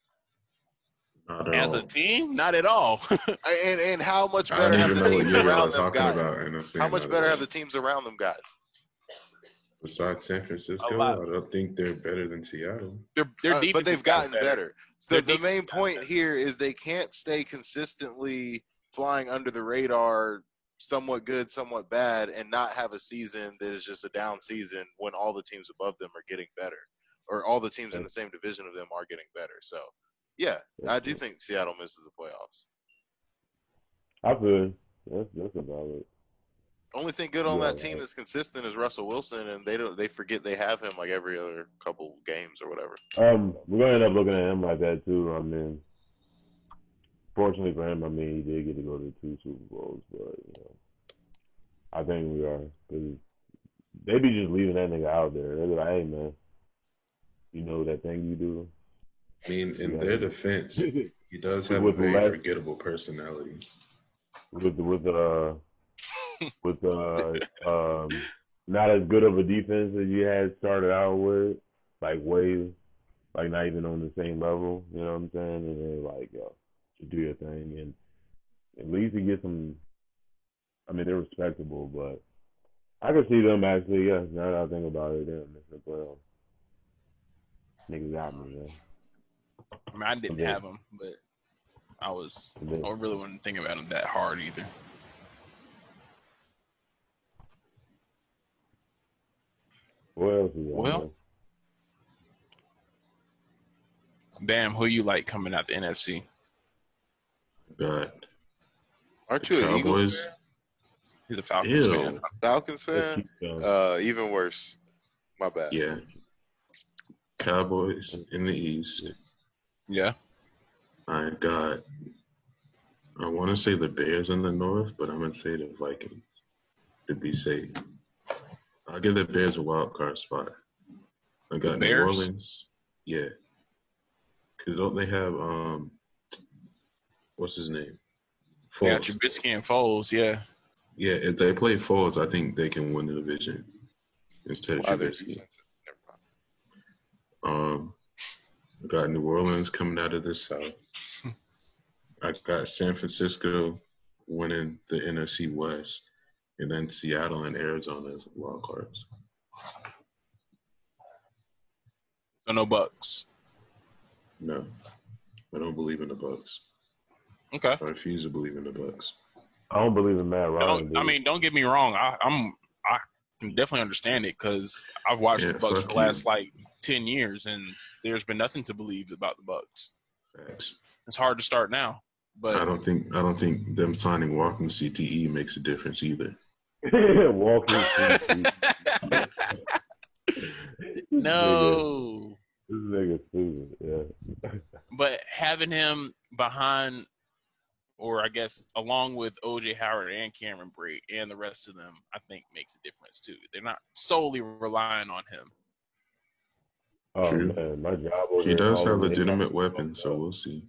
Not at As all. a team, not at all. And and how much I better don't have even the know what teams year y'all are around them talking gotten? about, and I'm saying How much not better at have all. the teams around them gotten? Besides San Francisco, A lot. I don't think they're better than Seattle. Their their Uh, defense but they've has gotten gotten better. So Their the defense main has gotten point better. here is they can't stay consistently flying under the radar, somewhat good, somewhat bad, and not have a season that is just a down season when all the teams above them are getting better, or all the teams in the same division of them are getting better. So, yeah, I do think Seattle misses the playoffs. I feel that's that's about it. Only thing good on Yeah, that team right. that's consistent is Russell Wilson, and they don't they forget they have him like every other couple games or whatever. Um, we're gonna end up looking at him like that too. I mean, fortunately for him, I mean he did get to go to two Super Bowls, but you know, I think we are because they be just leaving that nigga out there. They're like, hey man, you know that thing you do. I mean, in Yeah. their defense, he does have a With very less- forgettable personality. with with uh with uh um not as good of a defense as you had started out with, like way like not even on the same level, you know what I'm saying? And then like yo, just do your thing and at least you get some I mean they're respectable, but I can see them actually, yeah, now that I think about it, they're missing the playoffs. Niggas got me, man. I mean, I didn't Okay. have them, but I was. Okay. I really wasn't thinking about them that hard either. What else is Well, on Damn, who you like coming out the N F C? But Aren't the you an Eagles Cowboys, fan? He's a Falcons Ew. fan. Falcons there? fan? Keep going. Uh, even worse. My bad. yeah. Cowboys in the East. Yeah. I got, I want to say the Bears in the North, but I'm going to say the Vikings to be safe. I'll give the Bears a wild card spot. I got New Bears? Orleans. Yeah. Because don't they have, um, what's his name? They got Foles. Trubisky and Foles. Yeah. Yeah, if they play Foles, I think they can win the division instead of Why their Trubisky. defense? Never mind. Um, I got New Orleans coming out of the South. I got San Francisco winning the N F C West, and then Seattle and Arizona as wild cards. So no Bucks. No, I don't believe in the Bucks. Okay. I refuse to believe in the Bucks. I don't believe in Matt Ryan. Don't, I mean, don't get me wrong. I, I'm I can definitely understand it because I've watched Yeah, the Bucks fuck for the last you. like ten years, and there's been nothing to believe about the Bucks. Facts. It's hard to start now, I but don't think I don't think them signing Walking C T E makes a difference either. Walking. no. This nigga stupid. Yeah. But having him behind, or I guess along with O J Howard and Cameron Brate and the rest of them, I think makes a difference too. They're not solely relying on him. Oh True. man, my job over He here does have calling me. legitimate weapons, so we'll see.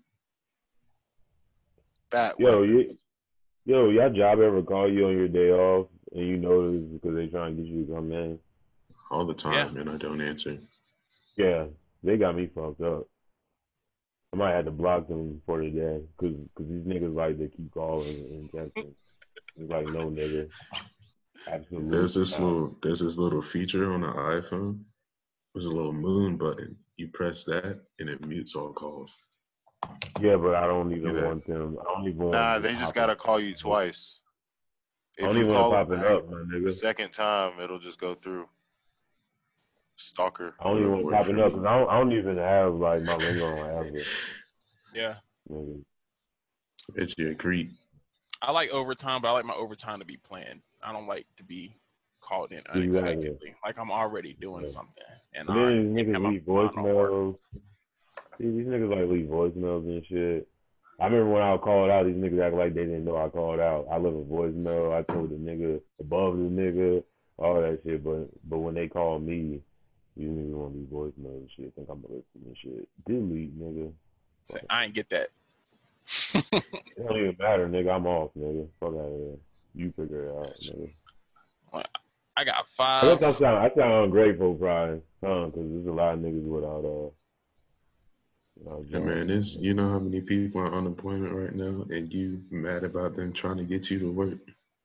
Bat Yo, weapon. you, yo, your job ever call you on your day off and you know it's because they trying to get you to come in? All the time, Yeah. and I don't answer. Yeah, they got me fucked up. I might have to block them for the day because these niggas like to keep calling and texting. It's like, no, nigga. Absolutely. There's this not. little there's this little feature on the iPhone. There's a little moon button. You press that, and it mutes all calls. Yeah, but I don't even Yeah. want them. I don't even want Nah, them they just popping gotta up. call you twice. I If don't you even call want it it popping back up, my the nigga. second time, it'll just go through. Stalker. I don't even want it Work for popping up me. because I don't, I don't even have like my ringer on ever. Yeah. Nigga. It's your creep. I like overtime, but I like my overtime to be planned. I don't like to be called in Exactly. unexpectedly. Like I'm already doing Yeah. something. And And I then these have niggas my leave mind on work. voicemails. See, these niggas like leave voicemails and shit. I remember when I called out, these niggas act like they didn't know I called out. I left a voicemail. I told the nigga above the nigga, all that shit. But but when they call me, these niggas want to leave voicemails and shit. Think I'm gonna listen and shit. Delete, nigga. So I ain't get that. It don't even matter, nigga. I'm off, nigga. Fuck out of here. You figure it out, nigga. I got I five. guess I sound I sound ungrateful, probably, huh? Because there's a lot of niggas without uh. without Yeah, jobs. man, this you know how many people are on unemployment right now, and you mad about them trying to get you to work.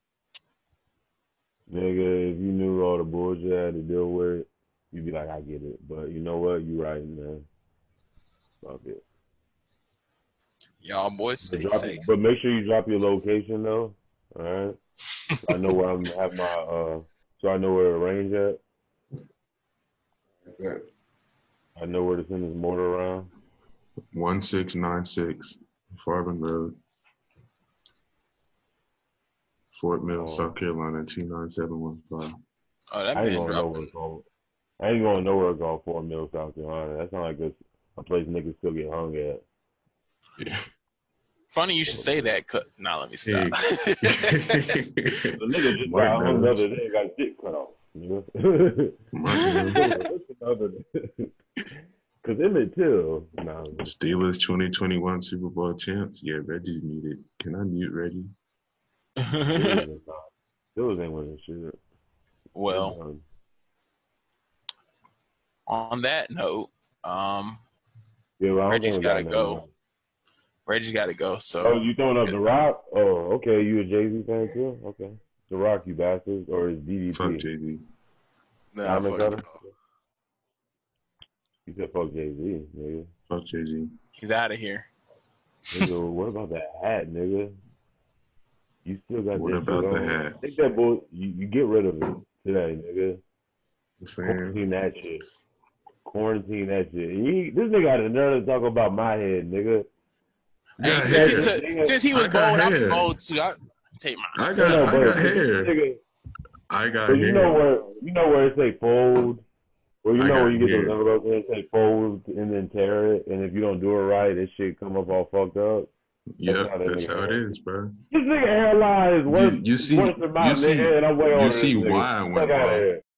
Nigga, if you knew all the bullshit I had to deal with, you'd be like, I get it. But you know what? You right, man. Fuck it. Y'all boys But, stay drop safe. it, but make sure you drop your location though. All right. So I know where I'm have my uh. So I know where to range at. I know where to send this mortar around. One six nine six, Farben Road, Fort Mill, Oh. South Carolina two nine seven one five. Oh, that I ain't man going nowhere dropping. called. I ain't going nowhere called Fort Mill, South Carolina. That sounds like it's a place niggas still get hung at. Yeah. Funny you should say that. Cut. Nah, let me stop. The nigga just White got hung the nose. other day, got dick cut off. Nigga. Cause Emmett Till, nah, Steelers twenty twenty-one Super Bowl champs. Yeah, Reggie's muted. Can I mute Reggie? Steelers is not. Steelers ain't winning shit. Well, Um, on that note, um, yeah, well, I don't Reggie's think we gotta got go. nothing. Reggie's got to go. So Oh, you throwing up The Rock? Oh, okay. You a Jay-Z fan too? Okay. The Rock, you bastards, or is D D P? Fuck Jay Z. Nah, Diamond fuck Cutter? no. You said fuck Jay-Z, nigga. Fuck Jay Z. he's out of here. Nigga, what about that hat, nigga? You still got What that about shit the on. hat? Take that bull. You, you get rid of it today, nigga. I'm saying, Quarantine that shit. Quarantine that shit. He, this nigga had the nerve to talk about my head, nigga. Hey, Yeah, since, he hair. took, since he was I got bold, I'm hair. bold too. I take mine. I No, got, no, I but got this hair. nigga, I got so hair. you know where you know where it say fold, or you I know got where you get hair. those envelopes and it say fold and then tear it, and if you don't do it right, this shit come up all fucked up. Yep, how that that's nigga how it works. is, bro. This nigga hairline is worse, You, you see, worse than my you see, nigga, and I'm way you older see than this nigga. why I Fuck went outta bald. here.